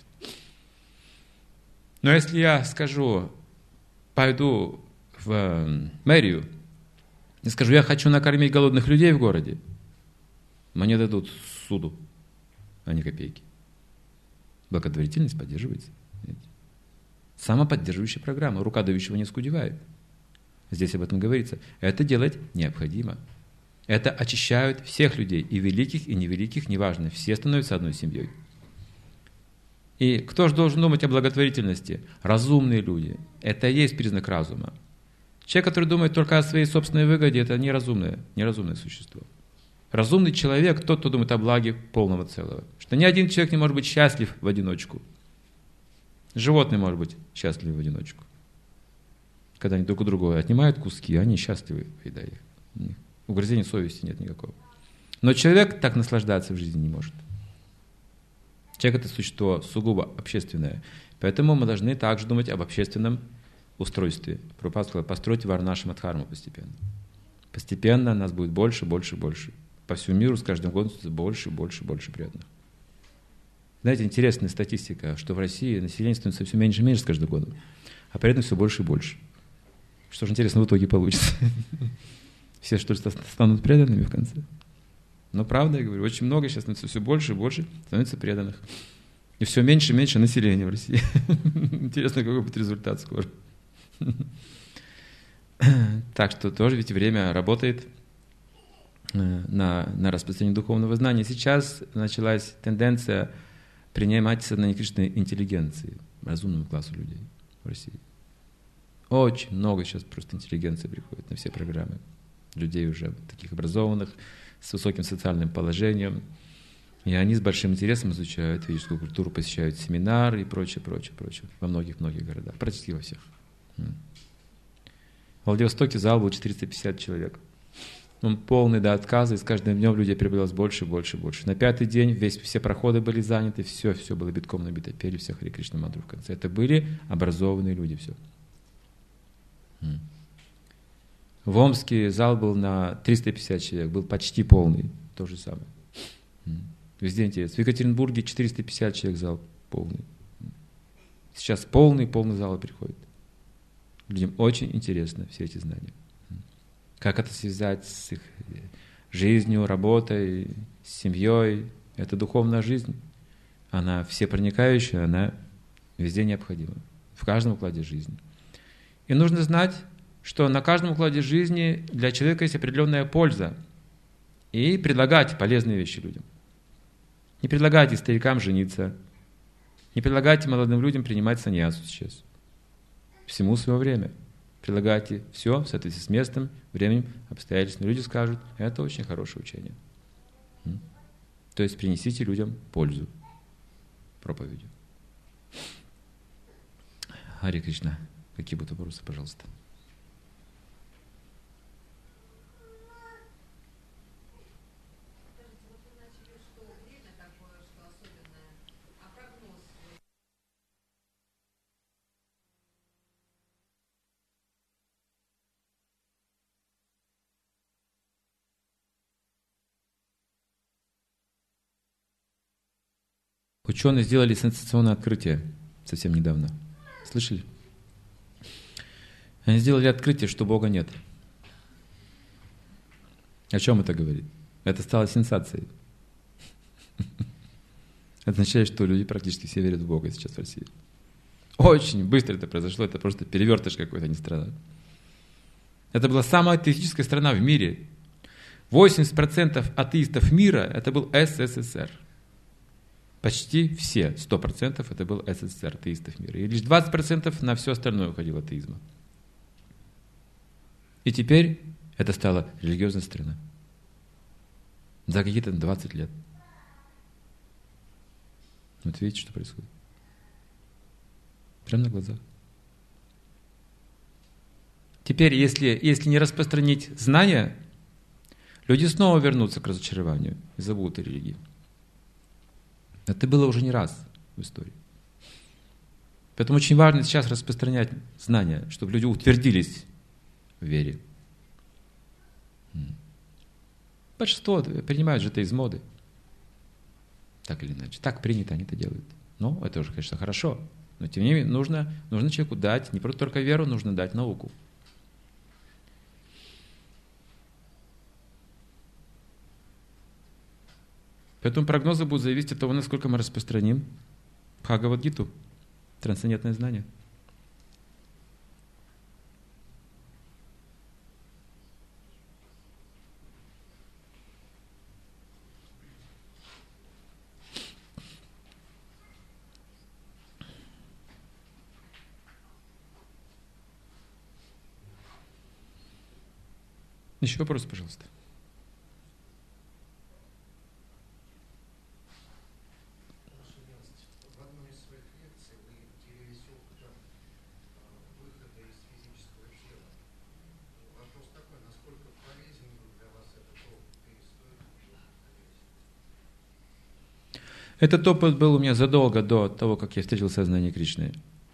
Но если я скажу, пойду в мэрию и скажу, я хочу накормить голодных людей в городе, мне дадут суду, а не копейки. Благотворительность поддерживается. Самоподдерживающая программа. Рука дающего не скудевает. Здесь об этом говорится. Это делать необходимо. Это очищают всех людей, и великих, и невеликих, неважно. Все становятся одной семьей. И кто же должен думать о благотворительности? Разумные люди. Это и есть признак разума. Человек, который думает только о своей собственной выгоде, это неразумное существо. Разумный человек, тот, кто думает о благе полного целого. Что ни один человек не может быть счастлив в одиночку. Животные может быть счастливы в одиночку. Когда они друг у друга отнимают куски, они счастливы, поедая их. Угрызений совести нет никакого. Но человек так наслаждаться в жизни не может. Человек — это существо сугубо общественное. Поэтому мы должны также думать об общественном устройстве. Прабхупада сказал: постройте варнашамадхарму постепенно. Постепенно нас будет больше, больше, больше. По всему миру с каждым годом больше, больше, больше преданных. Знаете, интересная статистика, что в России население становится все меньше и меньше с каждым годом, а преданных все больше и больше. Что же интересно в итоге получится? Все что ли станут преданными в конце? Но правда, я говорю, очень много сейчас становится все больше и больше становится преданных. И все меньше и меньше населения в России. Интересно, какой будет результат скоро. Так что тоже ведь время работает на распространение духовного знания. Сейчас началась тенденция принимать сознание Кришны интеллигенции, разумному классу людей в России. Очень много сейчас просто интеллигенции приходит на все программы. Людей уже таких образованных, с высоким социальным положением. И они с большим интересом изучают ведическую культуру, посещают семинары и прочее, прочее, прочее. Во многих-многих городах, практически во всех. В Владивостоке зал был 450 человек. Он полный до отказа, и с каждым днем людей прибавилось больше, больше, больше. На 5-й день все проходы были заняты, все было битком набито, пели все Харе Кришна мантру в конце. Это были образованные люди, все. В Омске зал был на 350 человек, был почти полный, то же самое. Везде интересно. В Екатеринбурге 450 человек зал полный. Сейчас полный зал приходит. Людям очень интересно все эти знания. Как это связать с их жизнью, работой, с семьей? Это духовная жизнь. Она всепроникающая, она везде необходима. В каждом укладе жизни. И нужно знать, что на каждом укладе жизни для человека есть определенная польза. И предлагать полезные вещи людям. Не предлагайте старикам жениться. Не предлагайте молодым людям принимать саньясу сейчас. Всему свое время. Предлагайте все в соответствии с местом, временем, обстоятельствами. Люди скажут: это очень хорошее учение. То есть принесите людям пользу проповедью. Харе Кришна. Какие будут вопросы, пожалуйста? Ученые сделали сенсационное открытие совсем недавно. Слышали? Они сделали открытие, что Бога нет. О чем это говорит? Это стало сенсацией. Это означает, что люди практически все верят в Бога сейчас в России. Очень быстро это произошло, это просто перевертыш какой-то, не страна. Это была самая атеистическая страна в мире. 80% атеистов мира это был СССР. Почти все, 100% это был СССР, атеистов мира. И лишь 20% на все остальное уходило атеизма. И теперь это стала религиозная страна. За какие-то 20 лет. Вот видите, что происходит? Прямо на глазах. Теперь, если не распространить знания, люди снова вернутся к разочарованию и забудут о религии. Это было уже не раз в истории. Поэтому очень важно сейчас распространять знания, чтобы люди утвердились в вере. Большинство принимают же это из моды. Так или иначе. Так принято, они это делают. Но это уже, конечно, хорошо. Но тем не менее нужно человеку дать не просто только веру, нужно дать науку. Поэтому прогнозы будут зависеть от того, насколько мы распространим Бхагавад-гиту, трансцендентное знание. Еще вопросы, пожалуйста. Этот опыт был у меня задолго до того, как я встретил сознание Кришны.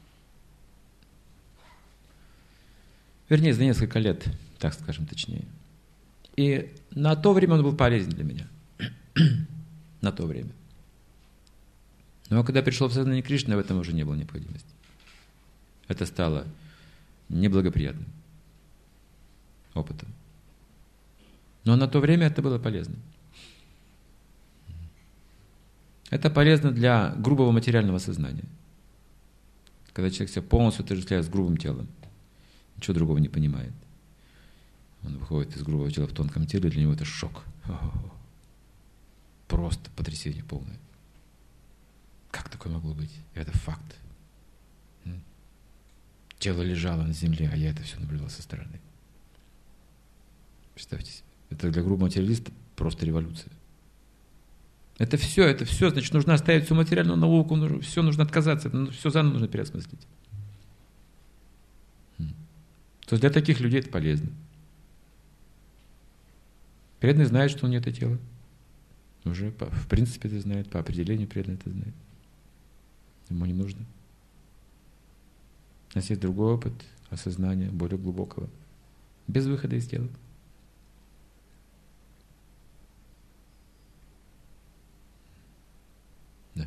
Вернее, за несколько лет, так скажем точнее. И на то время он был полезен для меня. На то время. Но когда пришел в сознание Кришны, в этом уже не было необходимости. Это стало неблагоприятным опытом. Но на то время это было полезно. Это полезно для грубого материального сознания. Когда человек себя полностью отождествляет с грубым телом, ничего другого не понимает. Он выходит из грубого тела в тонком теле, для него это шок. Просто потрясение полное. Как такое могло быть? Это факт. Тело лежало на земле, а я это все наблюдал со стороны. Представьте себе. Это для грубого материалиста просто революция. Это все, значит, нужно оставить всю материальную науку, все нужно отказаться, все заново нужно переосмыслить. То есть для таких людей это полезно. Преданный знает, что он не это тело. Уже, в принципе, это знает, по определению преданный это знает. Ему не нужно. У нас есть другой опыт осознания, более глубокого. Без выхода из тела. Да.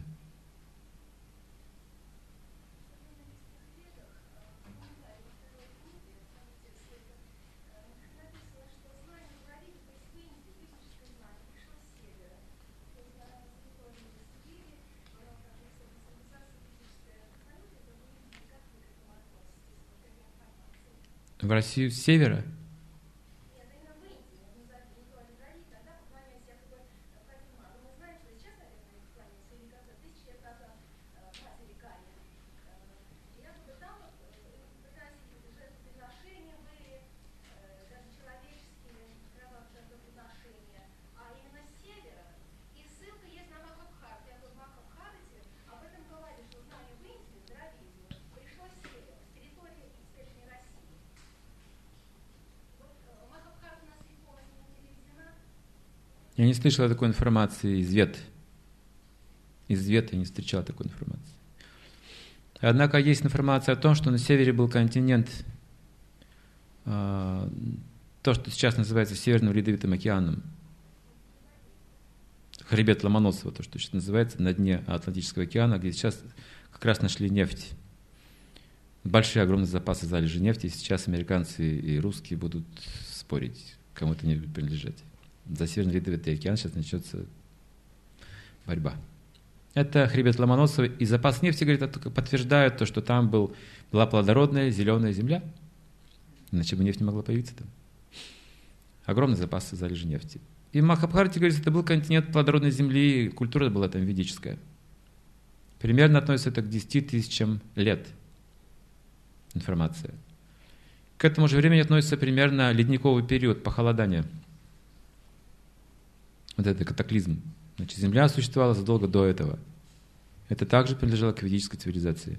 В Россию с севера? Я не слышала такой информации из Вет. Из Вет я не встречал такой информации. Однако есть информация о том, что на севере был континент, то, что сейчас называется Северным Ледовитым океаном. Хребет Ломоносова, то, что сейчас называется, на дне Атлантического океана, где сейчас как раз нашли нефть. Большие, огромные запасы залежи нефти. И сейчас американцы и русские будут спорить, кому это не будет принадлежать. За Северный Ледовитый океан сейчас начнется борьба. Это хребет Ломоносова, и запас нефти, говорит, это только подтверждает то, что там была плодородная зеленая земля, иначе бы нефть не могла появиться там. Огромный запас залежи нефти. И в Махабхарате, говорится, это был континент плодородной земли, и культура была там ведическая. Примерно относится это к 10 тысячам лет. Информация. К этому же времени относится примерно ледниковый период, похолодания. Вот это катаклизм. Значит, Земля существовала задолго до этого. Это также принадлежало к ведической цивилизации.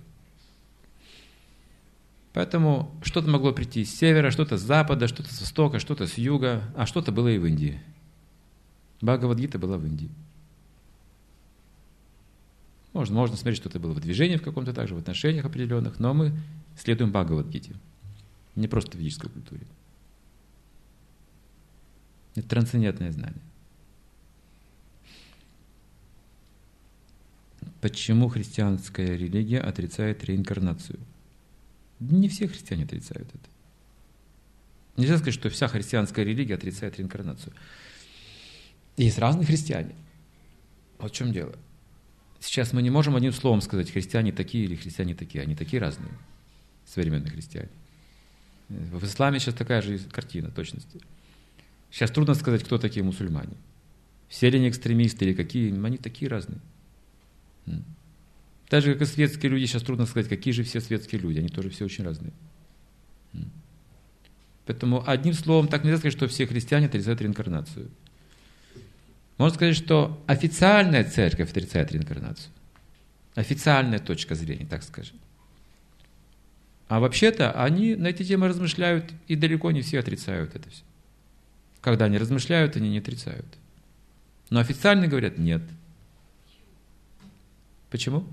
Поэтому что-то могло прийти с севера, что-то с запада, что-то с востока, что-то с юга, а что-то было и в Индии. Бхагавад-гита была в Индии. Можно смотреть, что это было в движении в каком-то также, в отношениях определенных, но мы следуем Бхагавад-гите. Не просто в ведической культуре. Это трансцендентное знание. Почему христианская религия отрицает реинкарнацию? Не все христиане отрицают это. Нельзя сказать, что вся христианская религия отрицает реинкарнацию. Есть разные христиане. Вот в чем дело. Сейчас мы не можем одним словом сказать, христиане такие или христиане такие. Они такие разные, современные христиане. В исламе сейчас такая же картина точности. Сейчас трудно сказать, кто такие мусульмане. Все ли они экстремисты или какие, они такие разные. Так же, как и светские люди, сейчас трудно сказать, какие же все светские люди. Они тоже все очень разные. Поэтому одним словом так нельзя сказать, что все христиане отрицают реинкарнацию. Можно сказать, что официальная церковь отрицает реинкарнацию. Официальная точка зрения, так скажем. А вообще-то они на эти темы размышляют, и далеко не все отрицают это все. Когда они размышляют, они не отрицают. Но официально говорят нет. Почему?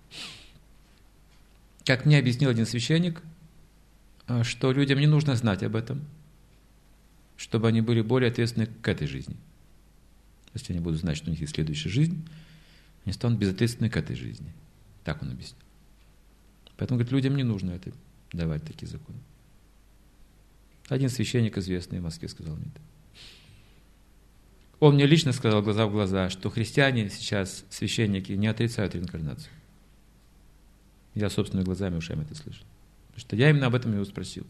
Как мне объяснил один священник, что людям не нужно знать об этом, чтобы они были более ответственны к этой жизни. Если они будут знать, что у них есть следующая жизнь, они станут безответственны к этой жизни. Так он объяснил. Поэтому, говорит, людям не нужно это давать, такие законы. Один священник известный в Москве сказал мне это. Он мне лично сказал глаза в глаза, что христиане сейчас, священники, не отрицают реинкарнацию. Я собственными глазами и ушами это слышал. Потому что я именно об этом его спросил.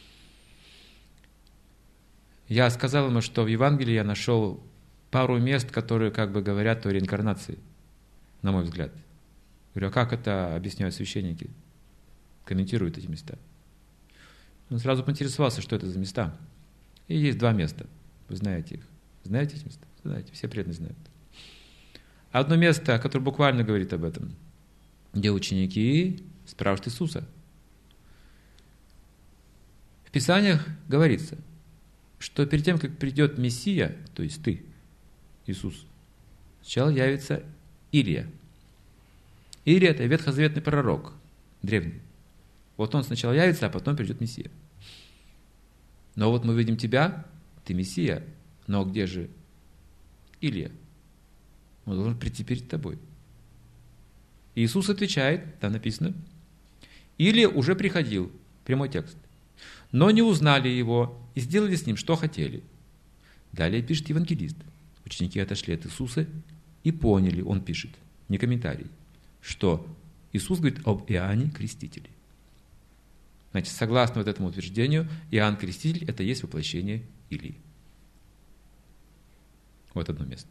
Я сказал ему, что в Евангелии я нашел пару мест, которые как бы говорят о реинкарнации, на мой взгляд. Говорю, а как это объясняют священники? Комментируют эти места. Он сразу поинтересовался, что это за места. И есть 2 места. Вы знаете их. Знаете эти места? Знаете, все преданные знают. Одно место, которое буквально говорит об этом, где ученики спрашивают Иисуса. В Писаниях говорится, что перед тем, как придет Мессия, то есть ты, Иисус, сначала явится Илия. Илия – это ветхозаветный пророк, древний. Вот он сначала явится, а потом придет Мессия. Но вот мы видим тебя, ты Мессия, но где же Илия? Он должен прийти перед тобой. И Иисус отвечает, там написано, Илия уже приходил, прямой текст, но не узнали его и сделали с ним, что хотели. Далее пишет евангелист. Ученики отошли от Иисуса и поняли, он пишет, не комментарий, что Иисус говорит об Иоанне Крестителе. Значит, согласно вот этому утверждению, Иоанн Креститель – это есть воплощение Илии. Вот одно место.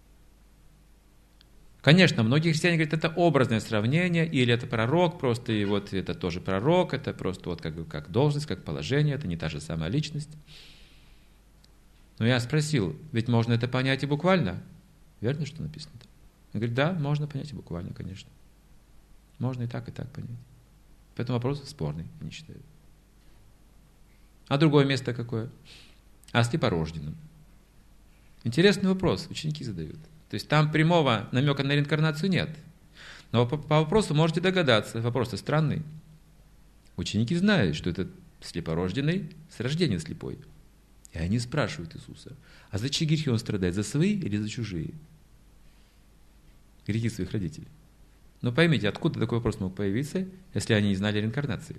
Конечно, многие христиане говорят, это образное сравнение, или это пророк, просто и вот это тоже пророк, это просто вот как бы как должность, как положение, это не та же самая личность. Но я спросил, ведь можно это понять и буквально? Верно, что написано? Он говорит, да, можно понять и буквально, конечно. Можно и так понять. Поэтому вопрос спорный, я не считаю. А другое место какое? О слепорожденном. Интересный вопрос, ученики задают. То есть там прямого намека на реинкарнацию нет. Но по вопросу можете догадаться, вопрос странный. Ученики знают, что этот слепорожденный с рождения слепой. И они спрашивают Иисуса, а за чьи грехи он страдает, за свои или за чужие? Грехи своих родителей. Но поймите, откуда такой вопрос мог появиться, если они не знали реинкарнации?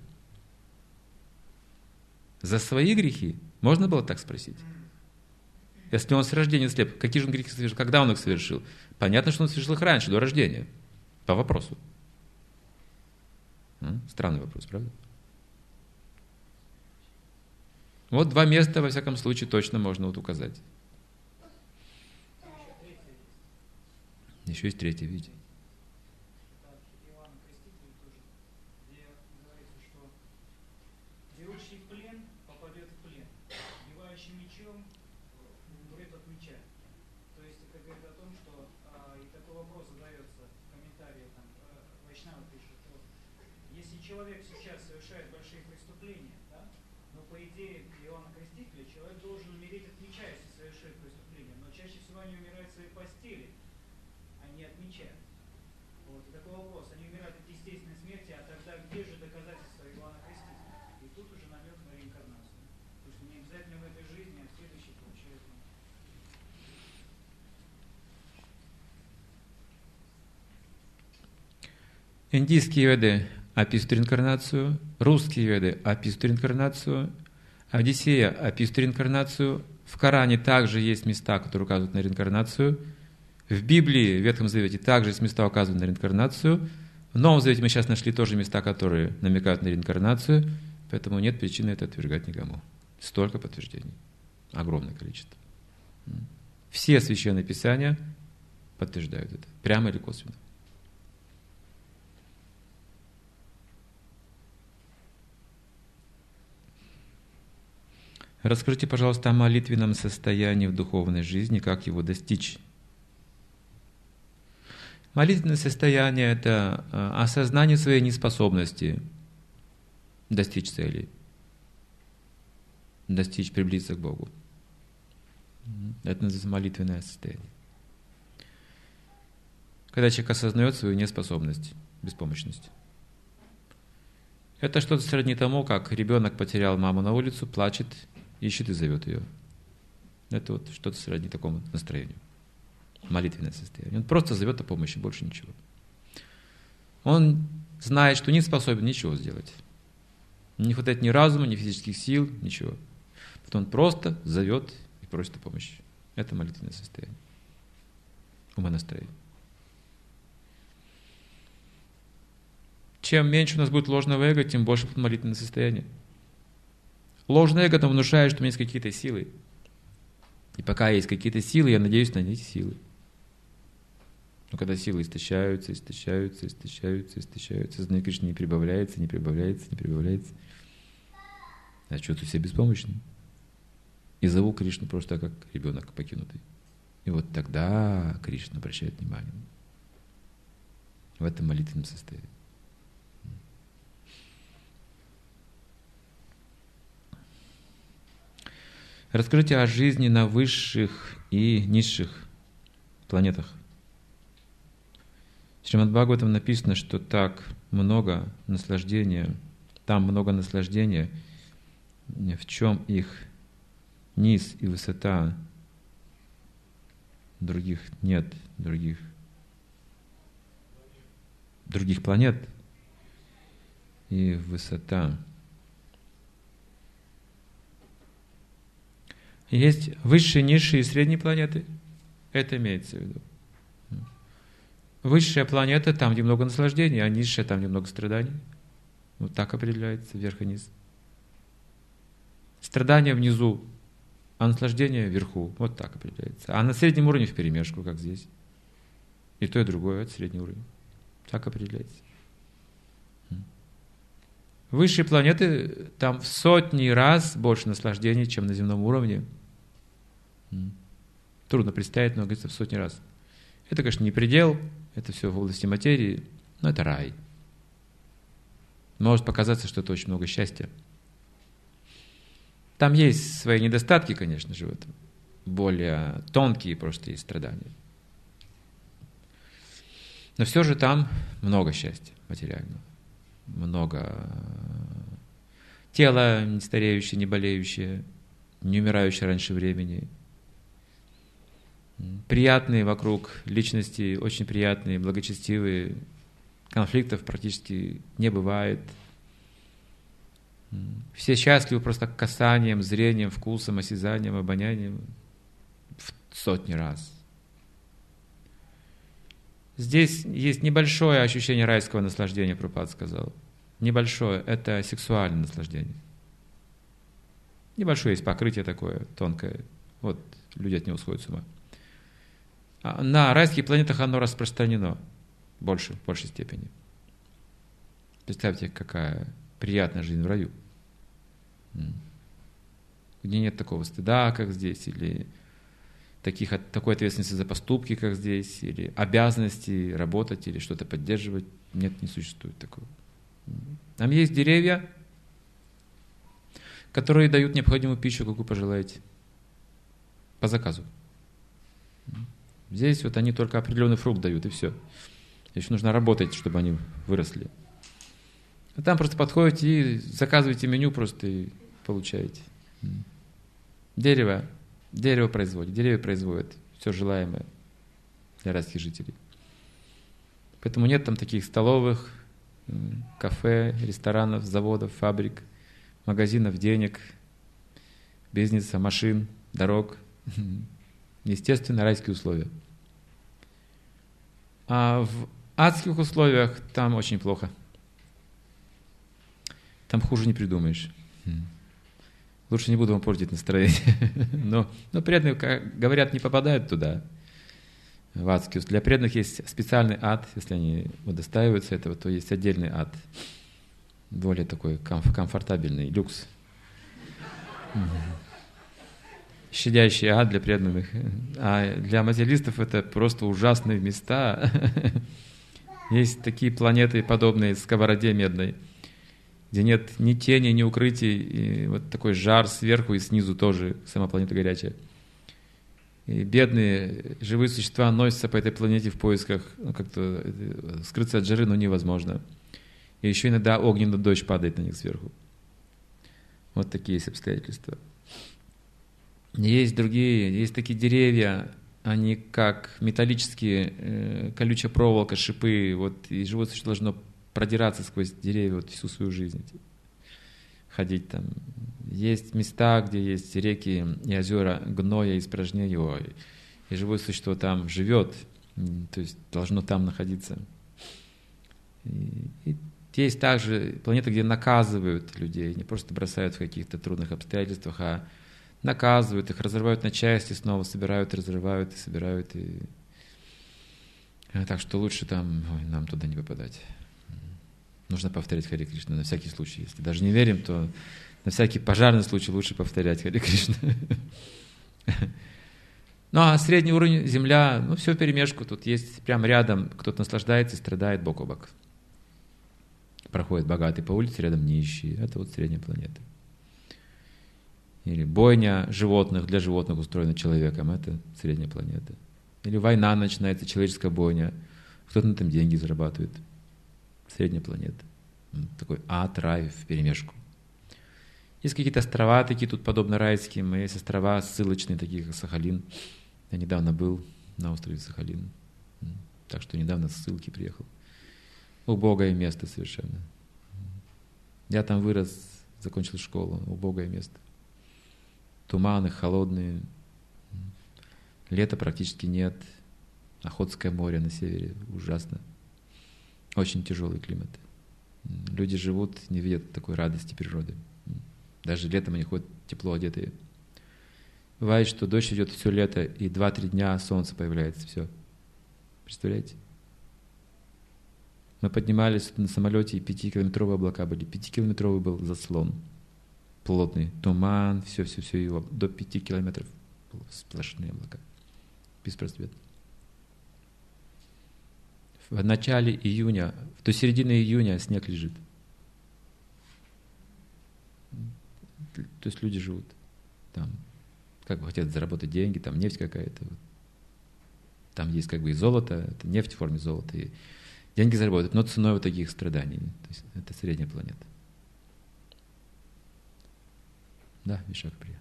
За свои грехи можно было так спросить? Если он с рождения слеп, какие же он грехи совершил? Когда он их совершил? Понятно, что он совершил их раньше, до рождения. По вопросу. Странный вопрос, правда? Вот 2 места, во всяком случае, точно можно вот указать. Еще есть 3-е, видите? Человек сейчас совершает большие преступления, да? Но по идее Иоанна Крестителя человек должен умереть от меча, если совершает преступление. Но чаще всего они умирают в своей постели, а не от меча. Вот. И такой вопрос. Они умирают от естественной смерти, а тогда где же доказательства Иоанна Крестителя? И тут уже намек на реинкарнацию. Потому что не обязательно в этой жизни, а в следующей получают. Индийские веды описывают реинкарнацию, русские веды описывают реинкарнацию, Одиссея описывает реинкарнацию, в Коране также есть места, которые указывают на реинкарнацию, в Библии, в Ветхом Завете также есть места, указывают на реинкарнацию, в Новом Завете мы сейчас нашли тоже места, которые намекают на реинкарнацию, поэтому нет причины это отвергать никому. Столько подтверждений, огромное количество. Все священные писания подтверждают это, прямо или косвенно. Расскажите, пожалуйста, о молитвенном состоянии в духовной жизни, как его достичь. Молитвенное состояние – это осознание своей неспособности достичь цели, достичь, приблизиться к Богу. Это называется молитвенное состояние. когда человек осознает свою неспособность, беспомощность. Это что-то сродни тому, как ребенок потерял маму на улицу, плачет, ищет и зовет ее. Это вот что-то сродни такому настроению. Молитвенное состояние. Он просто зовет о помощи, больше ничего. Он знает, что не способен ничего сделать. Не хватает ни разума, ни физических сил, ничего. Потом он просто зовет и просит о помощи. Это молитвенное состояние. Умонастроение. Чем меньше у нас будет ложного эго, тем больше будет молитвенное состояние. Ложное эго там внушает, что у меня есть какие-то силы. И пока есть какие-то силы, я надеюсь на эти силы. Но когда силы истощаются, сознание Кришны не прибавляется, я чувствую себя беспомощным. И зову Кришну просто как ребенок покинутый. И вот тогда Кришна обращает внимание. В этом молитвенном состоянии. Расскажите о жизни на высших и низших планетах. В Шримад Бхагаватам написано, что так много наслаждения, там много наслаждения, в чем их низ и высота, других нет, других планет и высота. Есть высшие, низшие и средние планеты. Это имеется в виду. Высшая планета там, где много наслаждений, а низшая там, где много страданий. Вот так определяется вверх и низ. Страдания внизу, а наслаждение вверху. Вот так определяется. А на среднем уровне вперемешку, как здесь. И то, и другое, это средний уровень. Так определяется. Высшие планеты, там в сотни раз больше наслаждений, чем на земном уровне. Трудно представить, но говорится в сотни раз. Это, конечно, не предел, это все в области материи, но это рай. Может показаться, что это очень много счастья. Там есть свои недостатки, конечно же, в этом. Более тонкие просто есть страдания. Но все же там много счастья материального. Много тела не стареющее, не болеющее, не умирающее раньше времени. Приятные вокруг личности, очень приятные, благочестивые. Конфликтов практически не бывает. Все счастливы просто касанием, зрением, вкусом, осязанием, обонянием в сотни раз. Здесь есть небольшое ощущение райского наслаждения, Прабхупада сказал. Небольшое – это сексуальное наслаждение. Небольшое есть покрытие такое, тонкое. Вот люди от него сходят с ума. А на райских планетах оно распространено в большей степени. Представьте, какая приятная жизнь в раю. Где нет такого стыда, как здесь, или такой ответственности за поступки, как здесь, или обязанности работать, или что-то поддерживать. Нет, не существует такого. Там есть деревья, которые дают необходимую пищу, какую пожелаете, по заказу. Здесь вот они только определенный фрукт дают, и все. Еще нужно работать, чтобы они выросли. А там просто подходите и заказываете меню просто и получаете. Дерево производит, деревья производят все желаемое для райских жителей. Поэтому нет там таких столовых, кафе, ресторанов, заводов, фабрик, магазинов, денег, бизнеса, машин, дорог. Естественно, райские условия. А в адских условиях там очень плохо. Там хуже не придумаешь. Лучше не буду вам портить настроение. Но преданные, как говорят, не попадают туда, в адские. Для преданных есть специальный ад. Если они удостаиваются этого, то есть отдельный ад. Более такой комфортабельный, люкс. Щадящий ад для преданных. А для материалистов это просто ужасные места. Есть такие планеты, подобные сковороде медной, где нет ни тени, ни укрытий, и вот такой жар сверху и снизу тоже, сама планета горячая. И бедные живые существа носятся по этой планете в поисках, как-то скрыться от жары, но невозможно. И еще иногда огненный дождь падает на них сверху. Вот такие есть обстоятельства. Есть другие, есть такие деревья, они как металлические, колючая проволока, шипы, вот, и живое существо должно продираться сквозь деревья вот всю свою жизнь, ходить там. Есть места, где есть реки и озера гноя и испражнений, и живое существо там живет, то есть должно там находиться. И есть также планеты, где наказывают людей, не просто бросают в каких-то трудных обстоятельствах, а наказывают их, разрывают на части, снова собирают, разрывают и собирают. Так что лучше там, нам туда не попадать. Нужно повторять Харе Кришна на всякий случай. Если даже не верим, то на всякий пожарный случай лучше повторять Харе Кришна. Ну а средний уровень Земля, все вперемешку. Тут есть прямо рядом, кто-то наслаждается и страдает бок о бок. Проходит богатый по улице, рядом нищий. Это вот средняя планета. Или бойня животных, для животных устроена человеком. Это средняя планета. Или война начинается, человеческая бойня. Кто-то на этом деньги зарабатывает. Средняя планета. Такой ад, рай вперемешку. Есть какие-то острова такие тут, подобно райским. Есть острова ссылочные, такие как Сахалин. Я недавно был на острове Сахалин. Так что недавно с ссылки приехал. Убогое место совершенно. Я там вырос, закончил школу. Убогое место. Туманы холодные. Лета практически нет. Охотское море на севере. Ужасно. Очень тяжелый климат. Люди живут, не видят такой радости природы. Даже летом они ходят тепло одетые. Бывает, что дождь идет все лето, и 2-3 дня солнце появляется. Все. Представляете? Мы поднимались на самолете, и 5-километровые облака были. 5-километровый был заслон. Плотный. Туман, все его. До 5 километров сплошные облака. Беспросветно. В начале июня, до середины июня снег лежит. То есть люди живут там, как бы хотят заработать деньги, там нефть какая-то. Там есть как бы и золото, это нефть в форме золота, и деньги заработают, но ценой вот таких страданий. То есть это средняя планета. Да, Вишакхаприя.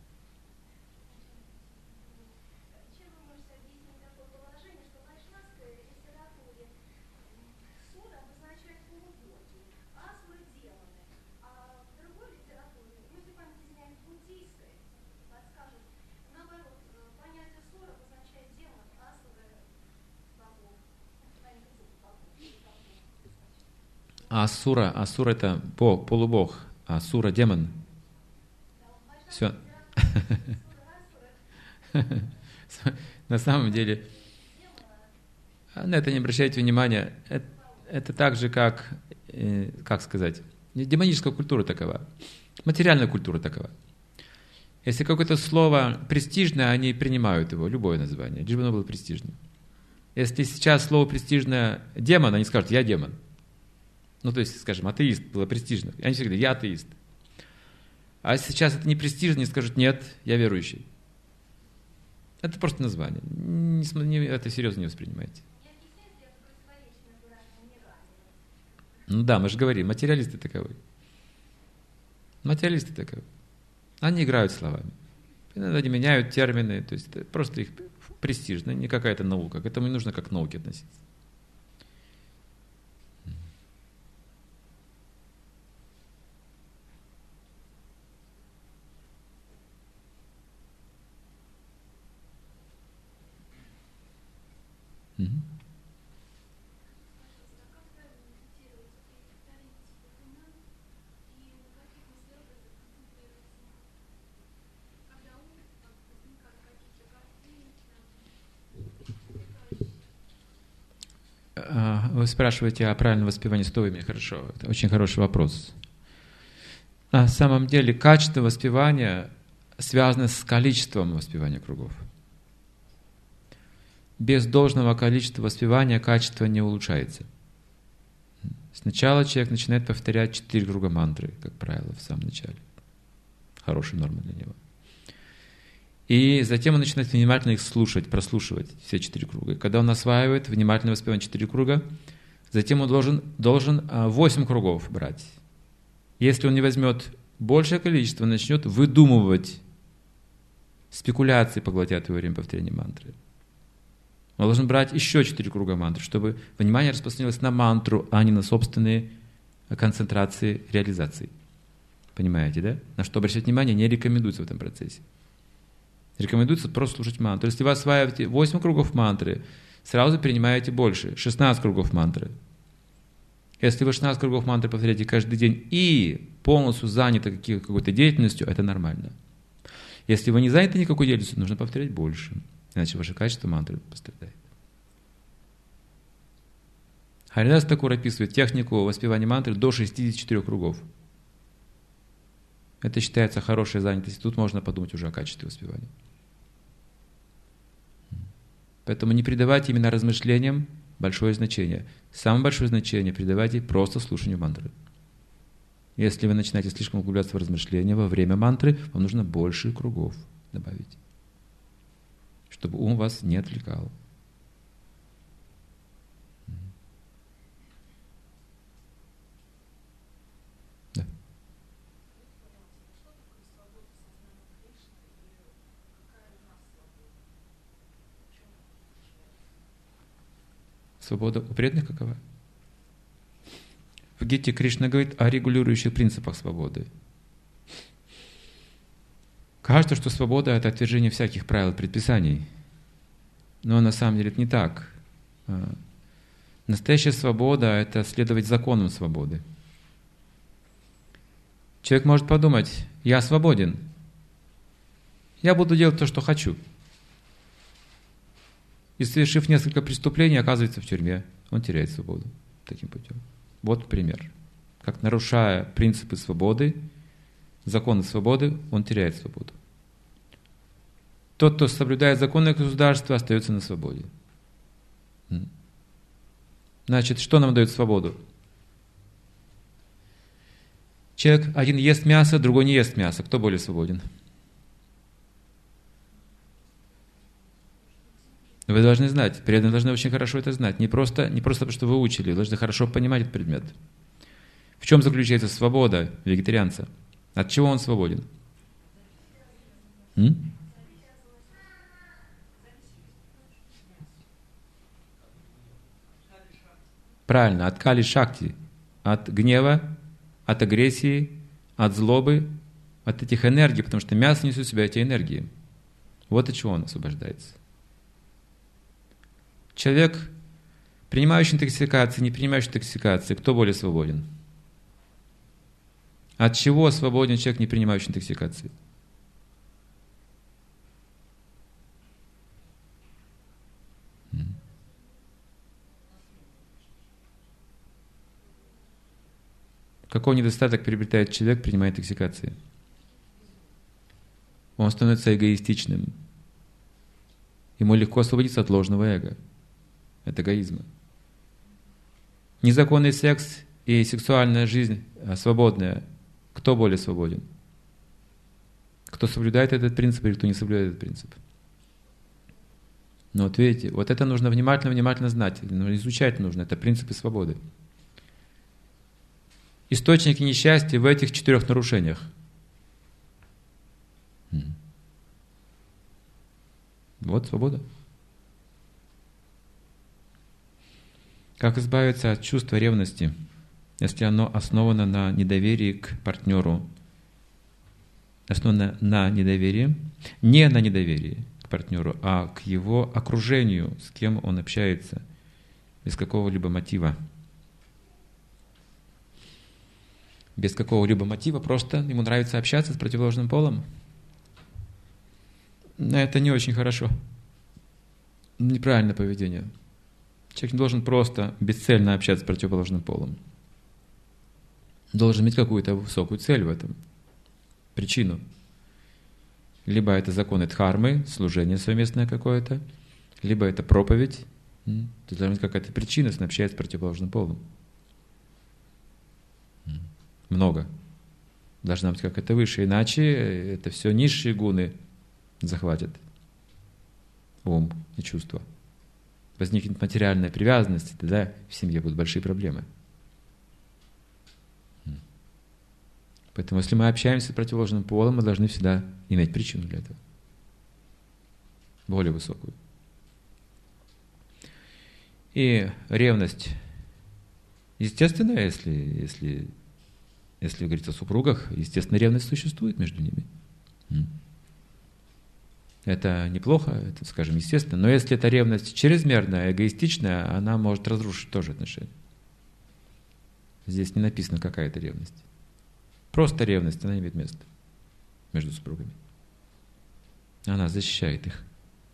Асура это полубог, а асура демон. Все. На самом деле, на это не обращайте внимания. Это так же, как сказать, демоническая культура такова, материальная культура такова. Если какое-то слово престижное, они принимают его, любое название, лишь бы оно было престижным. Если сейчас слово престижное демон, они скажут: я демон. То есть, скажем, атеист было престижно. Они всегда говорят: я атеист. А если сейчас это не престижно, они скажут: нет, я верующий. Это просто название. Это серьезно не воспринимайте. Да, мы же говорим, материалисты таковы. Материалисты таковы. Они играют словами. Иногда они меняют термины, то есть это просто их престижно, не какая-то наука. К этому не нужно как к науке относиться. Вы спрашиваете о правильном воспевании стоями. Хорошо, это очень хороший вопрос. На самом деле качество воспевания связано с количеством воспевания кругов. Без должного количества воспевания качество не улучшается. Сначала человек начинает повторять 4 круга мантры, как правило, в самом начале. Хорошая норма для него. И затем он начинает внимательно их слушать, прослушивать все 4 круга. И когда он осваивает, внимательно воспевает 4 круга, затем он должен 8 кругов брать. Если он не возьмет большее количество, начнет выдумывать спекуляции по гладиату во время повторения мантры. Он должен брать еще 4 круга мантры, чтобы внимание распространилось на мантру, а не на собственные концентрации реализации. Понимаете, да? На что обращать внимание не рекомендуется в этом процессе. Рекомендуется просто слушать мантру. Если вы осваиваете 8 кругов мантры, сразу принимаете больше, 16 кругов мантры. Если вы 16 кругов мантры повторяете каждый день и полностью заняты какой-то деятельностью, это нормально. Если вы не заняты никакой деятельностью, нужно повторять больше, иначе ваше качество мантры пострадает. Харидас Такур описывает технику воспевания мантры до 64 кругов. Это считается хорошей занятостью. Тут можно подумать уже о качестве воспевания. Поэтому не придавайте именно размышлениям большое значение. Самое большое значение придавайте просто слушанию мантры. Если вы начинаете слишком углубляться в размышления во время мантры, вам нужно больше кругов добавить, чтобы ум вас не отвлекал. Да. Свобода у преданных какова? В Гите Кришна говорит о регулирующих принципах свободы. Кажется, что свобода – это отвержение всяких правил и предписаний. Но на самом деле это не так. Настоящая свобода – это следовать законам свободы. Человек может подумать: я свободен, я буду делать то, что хочу. И совершив несколько преступлений, оказывается в тюрьме. Он теряет свободу таким путем. Вот пример. Как нарушая принципы свободы, законы свободы, он теряет свободу. Тот, кто соблюдает законы государства, остается на свободе. Значит, что нам дает свободу? Человек один ест мясо, другой не ест мясо. Кто более свободен? Вы должны знать, преданные должны очень хорошо это знать. Не просто потому, что вы учили, вы должны хорошо понимать этот предмет. В чем заключается свобода вегетарианца? От чего он свободен? Правильно, от кали-шакти, от гнева, от агрессии, от злобы, от этих энергий, потому что мясо несет в себя эти энергии. Вот от чего он освобождается. Человек, принимающий интоксикации, не принимающий интоксикации, кто более свободен? От чего свободен человек, не принимающий интоксикации? Какой недостаток приобретает человек, принимая интоксикации? Он становится эгоистичным. Ему легко освободиться от ложного эго, от эгоизма. Незаконный секс и сексуальная жизнь свободная. Кто более свободен? Кто соблюдает этот принцип или кто не соблюдает этот принцип? Ну вот видите, вот это нужно внимательно знать, изучать нужно, это принципы свободы. Источники несчастья в этих 4 нарушениях. Вот свобода. Как избавиться от чувства ревности, если оно основано на недоверии к партнеру? Основано на недоверии, не на недоверии к партнеру, а к его окружению, с кем он общается, без какого-либо мотива. Без какого-либо мотива, просто ему нравится общаться с противоположным полом. Это не очень хорошо. Неправильное поведение. Человек не должен просто бесцельно общаться с противоположным полом. Должен иметь какую-то высокую цель в этом. Причину. Либо это законы дхармы, служение совместное какое-то, либо это проповедь. То должна быть какая-то причина, если он общается с противоположным полом. Много. Должна быть какая-то выше, иначе это все низшие гуны захватят ум и чувства. Возникнет материальная привязанность, и тогда в семье будут большие проблемы. Поэтому, если мы общаемся с противоположным полом, мы должны всегда иметь причину для этого. Более высокую. И ревность. Естественно, если говорить о супругах, естественно, ревность существует между ними. Это неплохо, это, скажем, естественно. Но если эта ревность чрезмерная, эгоистичная, она может разрушить тоже отношения. Здесь не написано, какая это ревность. Просто ревность, она имеет место между супругами. Она защищает их.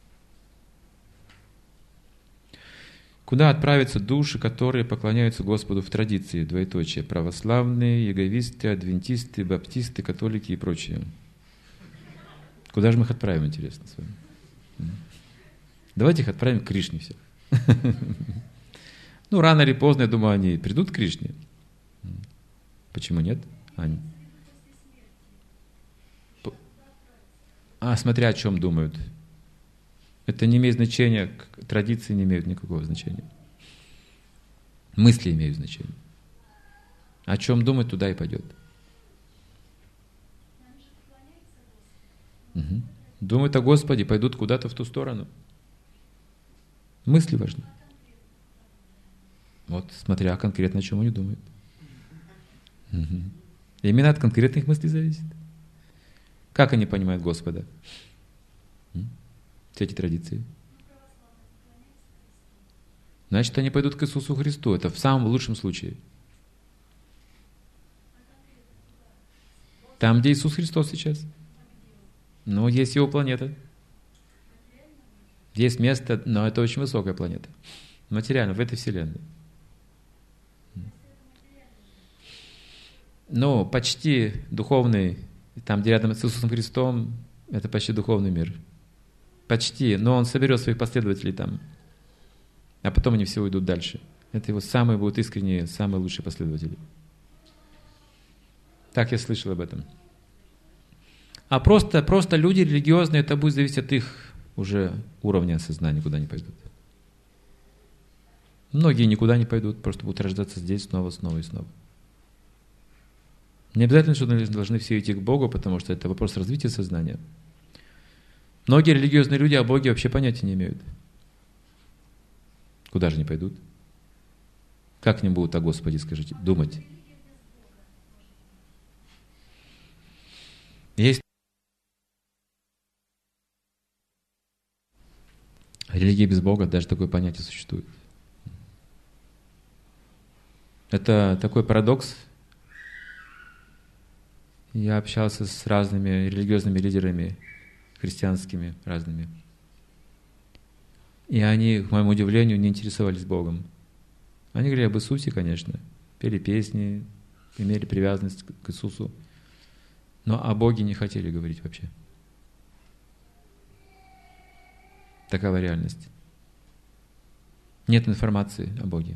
Куда отправятся души, которые поклоняются Господу в традиции, двоеточие, православные, яговисты, адвентисты, баптисты, католики и прочие? Куда же мы их отправим, интересно, с вами? Давайте их отправим к Кришне всех. Ну, рано или поздно, я думаю, они придут к Кришне. Почему нет? Смотря о чем думают. Это не имеет значения, традиции не имеют никакого значения. Мысли имеют значение. О чем думать, туда и пойдет. Угу. Думают о Господе, пойдут куда-то в ту сторону. Мысли важны. Вот, смотря конкретно, о чем они думают. Угу. Именно от конкретных мыслей зависит. Как они понимают Господа? Все эти традиции. Значит, они пойдут к Иисусу Христу. Это в самом лучшем случае. Там, где Иисус Христос сейчас. Но есть Его планета. Есть место, но это очень высокая планета. Материально, в этой Вселенной. Но почти духовный, там, где рядом с Иисусом Христом, это почти духовный мир. Почти, но он соберет своих последователей там. А потом они все уйдут дальше. Это его самые будут искренние, самые лучшие последователи. Так я слышал об этом. А просто люди религиозные, это будет зависеть от их уже уровня сознания, куда они пойдут. Многие никуда не пойдут, просто будут рождаться здесь снова и снова. Не обязательно, что должны все идти к Богу, потому что это вопрос развития сознания. Многие религиозные люди о Боге вообще понятия не имеют. Куда же они пойдут? Как они будут о Господе, скажите, думать? Есть религия без Бога, даже такое понятие существует. Это такой парадокс. Я общался с разными религиозными лидерами, христианскими разными. И они, к моему удивлению, не интересовались Богом. Они говорили об Иисусе, конечно, пели песни, имели привязанность к Иисусу, но о Боге не хотели говорить вообще. Такова реальность. Нет информации о Боге.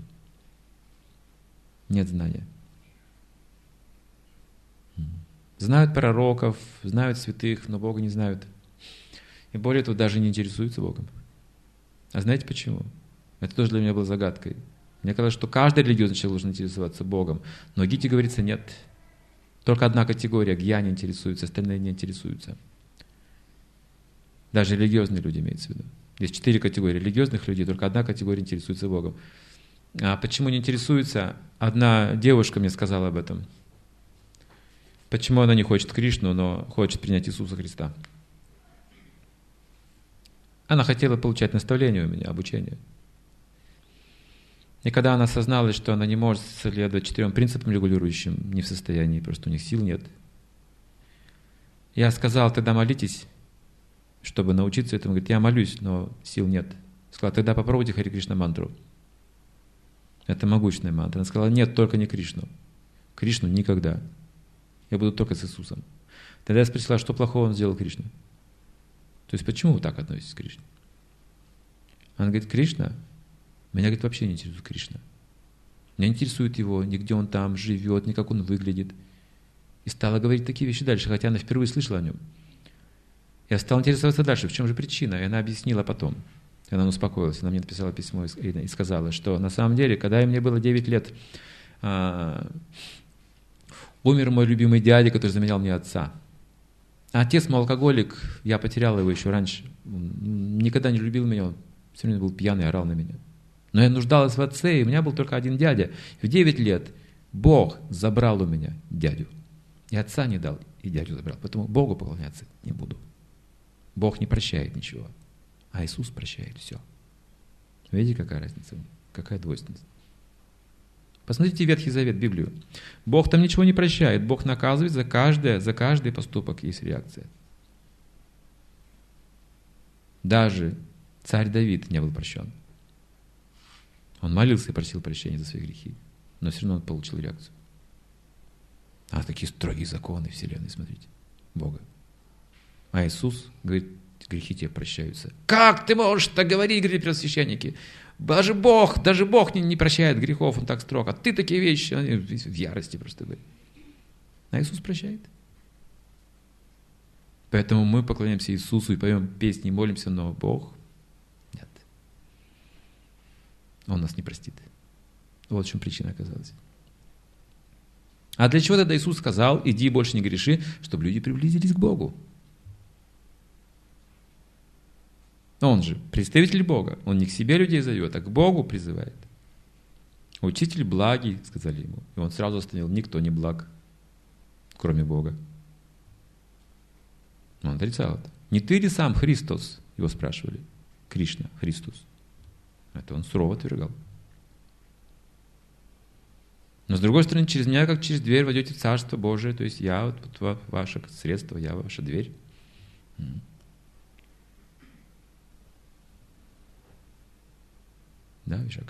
Нет знания. Знают пророков, знают святых, но Бога не знают. И более того, даже не интересуются Богом. А знаете почему? Это тоже для меня было загадкой. Мне казалось, что каждый религиозный человек должен интересоваться Богом. Но в Гите говорится, нет. Только одна категория, гьяни интересуются, остальные не интересуются. Даже религиозные люди имеются в виду. Есть 4 категории религиозных людей, только одна категория интересуется Богом. А почему не интересуется? Одна девушка мне сказала об этом. Почему она не хочет Кришну, но хочет принять Иисуса Христа? Она хотела получать наставление у меня, обучение. И когда она осозналась, что она не может следовать 4 принципам регулирующим, не в состоянии, просто у них сил нет, я сказал, тогда молитесь, чтобы научиться этому. Говорит, я молюсь, но сил нет. Сказал, тогда попробуйте Хари Кришна мантру. Это могучная мантра. Она сказала, нет, только не Кришну. Кришну никогда. Я буду только с Иисусом. Тогда я спросила, что плохого он сделал Кришне? То есть, почему вы так относитесь к Кришне? Она говорит, Кришна? Меня, говорит, вообще не интересует Кришна. Меня интересует его, ни где он там живет, ни как он выглядит. И стала говорить такие вещи дальше, хотя она впервые слышала о нем. Я стал интересоваться дальше, в чем же причина. И она объяснила потом. Она успокоилась. Она мне написала письмо и сказала, что на самом деле, когда мне было 9 лет, умер мой любимый дядя, который заменял мне отца. А отец мой алкоголик, я потерял его еще раньше. Он никогда не любил меня, он все время был пьяный, орал на меня. Но я нуждалась в отце, и у меня был только один дядя. В 9 лет Бог забрал у меня дядю. И отца не дал, и дядю забрал. Поэтому Богу поклоняться не буду. Бог не прощает ничего, а Иисус прощает все. Видите, какая разница? Какая двойственность? Посмотрите Ветхий Завет, Библию. Бог там ничего не прощает. Бог наказывает за каждый поступок, есть реакция. Даже царь Давид не был прощен. Он молился и просил прощения за свои грехи. Но все равно он получил реакцию. А такие строгие законы Вселенной, смотрите, Бога. А Иисус говорит, грехи тебе прощаются. Как ты можешь так говорить, говорит первосвященники? Даже Бог не прощает грехов, Он так строг. А ты такие вещи, они в ярости просто были. А Иисус прощает. Поэтому мы поклоняемся Иисусу и поем песни, и молимся, но Бог нет. Он нас не простит. Вот в чем причина оказалась. А для чего тогда Иисус сказал, иди больше не греши, чтобы люди приблизились к Богу? Он же представитель Бога. Он не к себе людей зовет, а к Богу призывает. Учитель благий, сказали ему. И он сразу остановил, никто не благ, кроме Бога. Он отрицал это. Не ты ли сам Христос? Его спрашивали. Кришна, Христос. Это он сурово отвергал. Но с другой стороны, через меня, как через дверь, войдете в Царство Божие. То есть я вот ваше средство, я ваша дверь. Да, Вишак?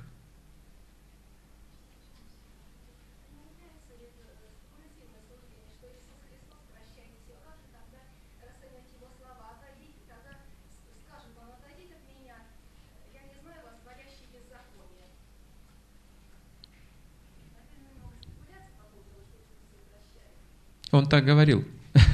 Он так говорил.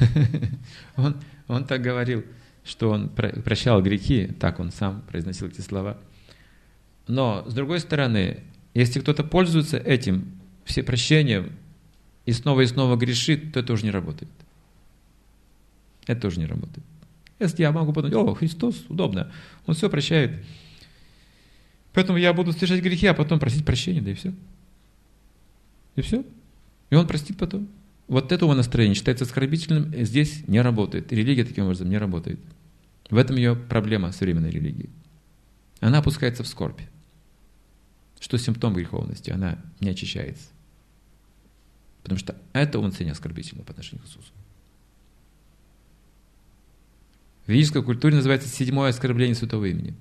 Он так говорил, что он прощал грехи, так он сам произносил эти слова. Но, с другой стороны, если кто-то пользуется этим всепрощением и снова грешит, то это уже не работает. Это тоже не работает. Если я могу подумать, о, Христос, удобно, Он все прощает. Поэтому я буду совершать грехи, а потом просить прощения, да и все. И все. И Он простит потом. Вот это его настроение считается оскорбительным, здесь не работает. Религия таким образом не работает. В этом ее проблема современной религии. Она опускается в скорбь. Что симптом греховности? Она не очищается. Потому что это умышление оскорбительно по отношению к Иисусу. В ведической культуре называется 7-е оскорбление святого имени.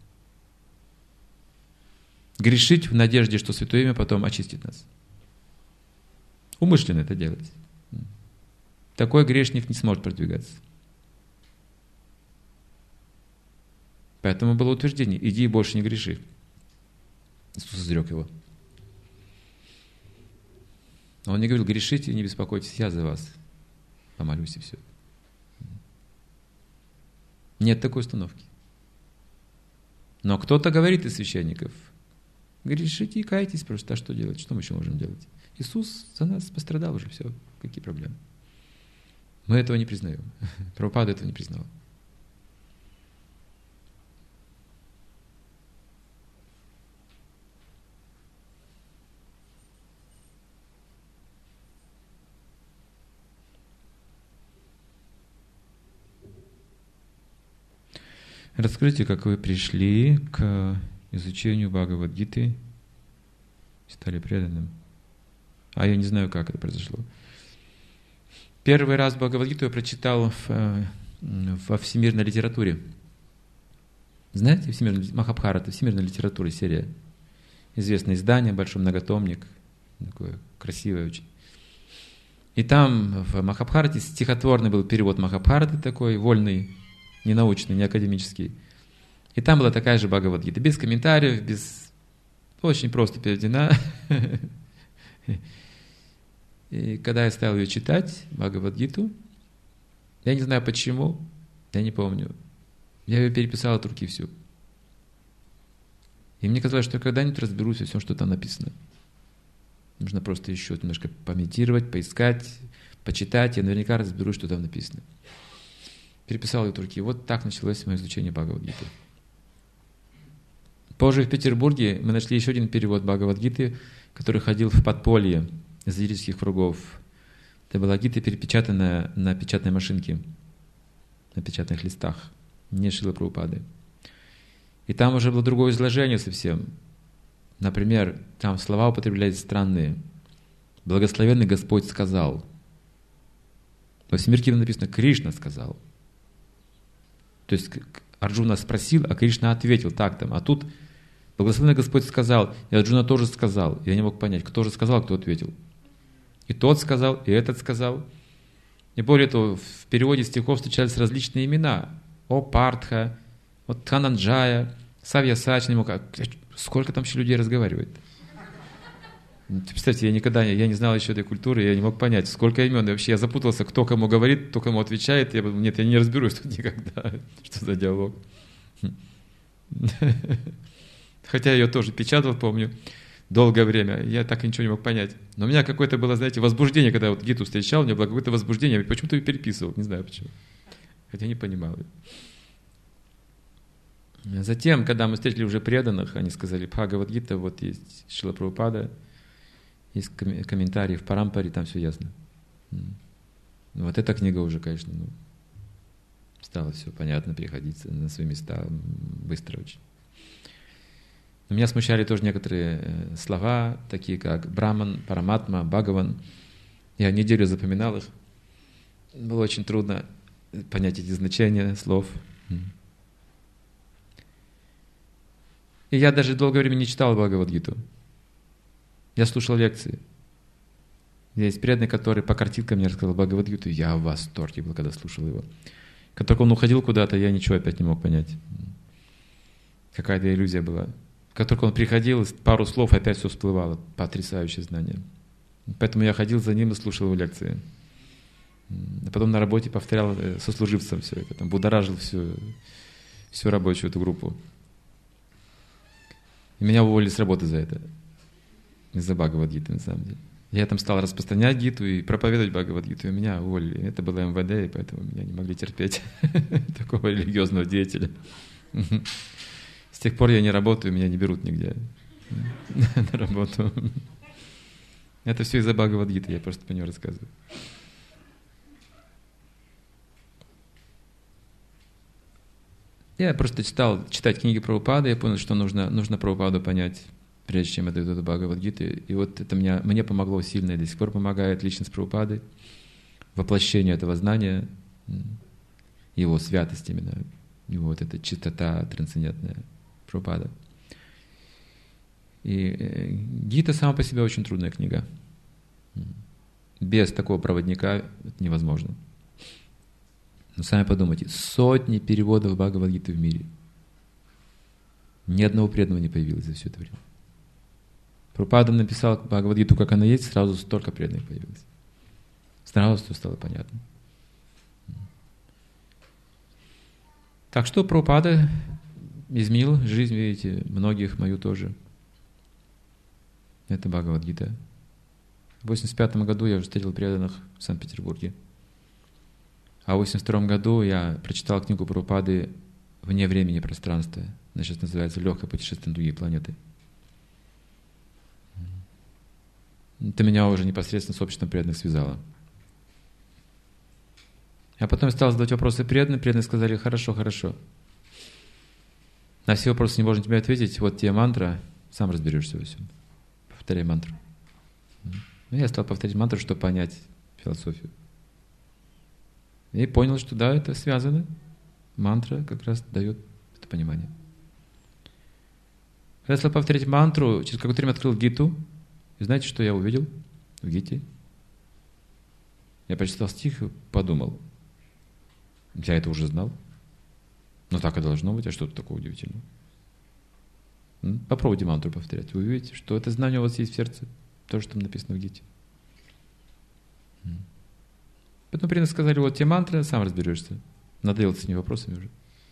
Грешить в надежде, что святое имя потом очистит нас. Умышленно это делать. Такой грешник не сможет продвигаться. Поэтому было утверждение, иди и больше не греши. Иисус изрек его. Он не говорил, грешите, не беспокойтесь, я за вас помолюсь и все. Нет такой установки. Но кто-то говорит из священников, грешите и кайтесь просто, а что делать, что мы еще можем делать? Иисус за нас пострадал уже, все, какие проблемы? Мы этого не признаем. Прабхупада этого не признавал. Расскажите, как вы пришли к изучению Бхагавад-гиты, стали преданным. А я не знаю, как это произошло. Первый раз Бхагавад-гиту я прочитал во всемирной литературе. Знаете, Махабхарата, всемирная литература, серия. Известное издание, большой многотомник, такое красивое очень. И там в Махабхарате стихотворный был перевод Махабхараты такой, вольный, не научный, не академический. И там была такая же Бхагавад-гита, без комментариев, без... Очень просто переведена. И когда я стал ее читать, Бхагавад-гиту, я не знаю почему, Я не помню. Я ее переписал от руки всю. И мне казалось, что я когда-нибудь разберусь во всем, что там написано. Нужно просто еще немножко помедитировать, поискать, почитать, я наверняка разберусь, что там написано. Переписал ее от руки. Вот так началось мое изучение Бхагавад-гиты. Позже в Петербурге мы нашли еще один перевод Бхагавад-гиты, который ходил в подполье эзотерических кругов. Это была гита, перепечатанная на печатной машинке, на печатных листах, не Шрилы Прабхупады. И там уже было другое изложение совсем. Например, там слова употреблялись странные. «Благословенный Господь сказал». Во Всемирке написано «Кришна сказал». То есть Арджуна спросил, а Кришна ответил так там. А тут «Благословенный Господь сказал», и Арджуна тоже сказал. Я не мог понять, кто же сказал, кто ответил. И тот сказал, и этот сказал. И более того, в переводе стихов встречались различные имена. О Партха, о Тхананджая, Савьясач, не мог. Сколько там еще людей разговаривает? Представьте, я не знал еще этой культуры, я не мог понять, сколько имен. И вообще я запутался, кто кому говорит, кто кому отвечает. Я не разберусь тут никогда. Что за диалог? Хотя я ее тоже печатал, помню, долгое время. Я так ничего не мог понять. Но у меня какое-то было, знаете, возбуждение, когда вот гиту встречал, у меня было какое-то возбуждение. Почему-то ее переписывал, не знаю почему. Хотя не понимал. Затем, когда мы встретили уже преданных, они сказали, Бхагавад-гита, вот есть Шрила Прабхупада, есть комментарии в Парампаре, там все ясно. Вот эта книга уже, конечно, стало все понятно, переходить на свои места быстро очень. Но меня смущали тоже некоторые слова, такие как Браман, Параматма, Бхагаван. Я неделю запоминал их. Было очень трудно понять эти значения слов. И я даже долгое время не читал Бхагавад-гиту. Я слушал лекции. Есть преданный, который по картинкам мне рассказал Бхагавад-гиту. Я в восторге был, когда слушал его. Как только он уходил куда-то, я ничего опять не мог понять. Какая-то иллюзия была. Как только он приходил, пару слов опять все всплывало. Потрясающее знание. Поэтому я ходил за ним и слушал его лекции. А потом на работе повторял сослуживцам все это. Там будоражил всю рабочую эту группу. И меня уволили с работы за это. Из-за Бхагавад-гиты, на самом деле. Я там стал распространять гиту и проповедовать Бхагавад-гиту, и меня уволили. Это было МВД, и поэтому меня не могли терпеть такого религиозного деятеля. С тех пор я не работаю, меня не берут нигде на работу. Это все из-за Бхагавад-гиты, я просто по ней рассказываю. Я просто читать книги Прабхупады, я понял, что нужно Прабхупаду понять, прежде чем это идут Бхагавад-гиты. И вот это мне помогло сильно, и до сих пор помогает личность Прабхупады, воплощение этого знания, его святость именно, его вот эта чистота трансцендентная Прабхупада. И Гита сама по себе очень трудная книга. Без такого проводника это невозможно. Но сами подумайте, сотни переводов Бхагавад-гиты в мире. Ни одного преданного не появилось за все это время. Прабхупада написал Бхагавад-гиту, как она есть, сразу столько преданных появилось. Сразу все стало понятно. Так что Прабхупада изменил жизнь, видите, многих, мою тоже. Это Бхагавад-гита. В 1985 году я уже встретил преданных в Санкт-Петербурге. А в 1982 году я прочитал книгу Прабхупады «Вне времени и пространства». Она сейчас называется «Легкое путешествие на другие планеты». Это меня уже непосредственно с обществом преданных связало. А потом я стал задавать вопросы преданным. Преданные сказали: хорошо. На все вопросы не можем тебе ответить. Вот тебе мантра, сам разберешься во всем. Повторяй мантру. Я стал повторять мантру, чтобы понять философию. И понял, что да, это связано. Мантра как раз дает это понимание. Когда я стал повторять мантру, через какое-то время открыл Гиту. И знаете, что я увидел в Гите? Я прочитал стих и подумал: я это уже знал. Но так и должно быть, а что тут такого удивительного? Попробуйте мантру повторять. Вы увидите, что это знание у вас есть в сердце. То, что там написано в Гите. Потом преданные сказали: вот тебе мантра, сам разберешься. Надоело с этими вопросами уже.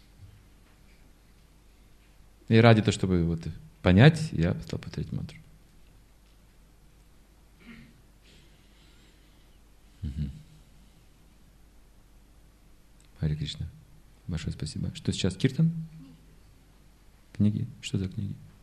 И ради того, чтобы вот понять, я стал повторять мантру. Харе Кришна. Большое спасибо. Что сейчас? Киртан? Книги? Что за книги?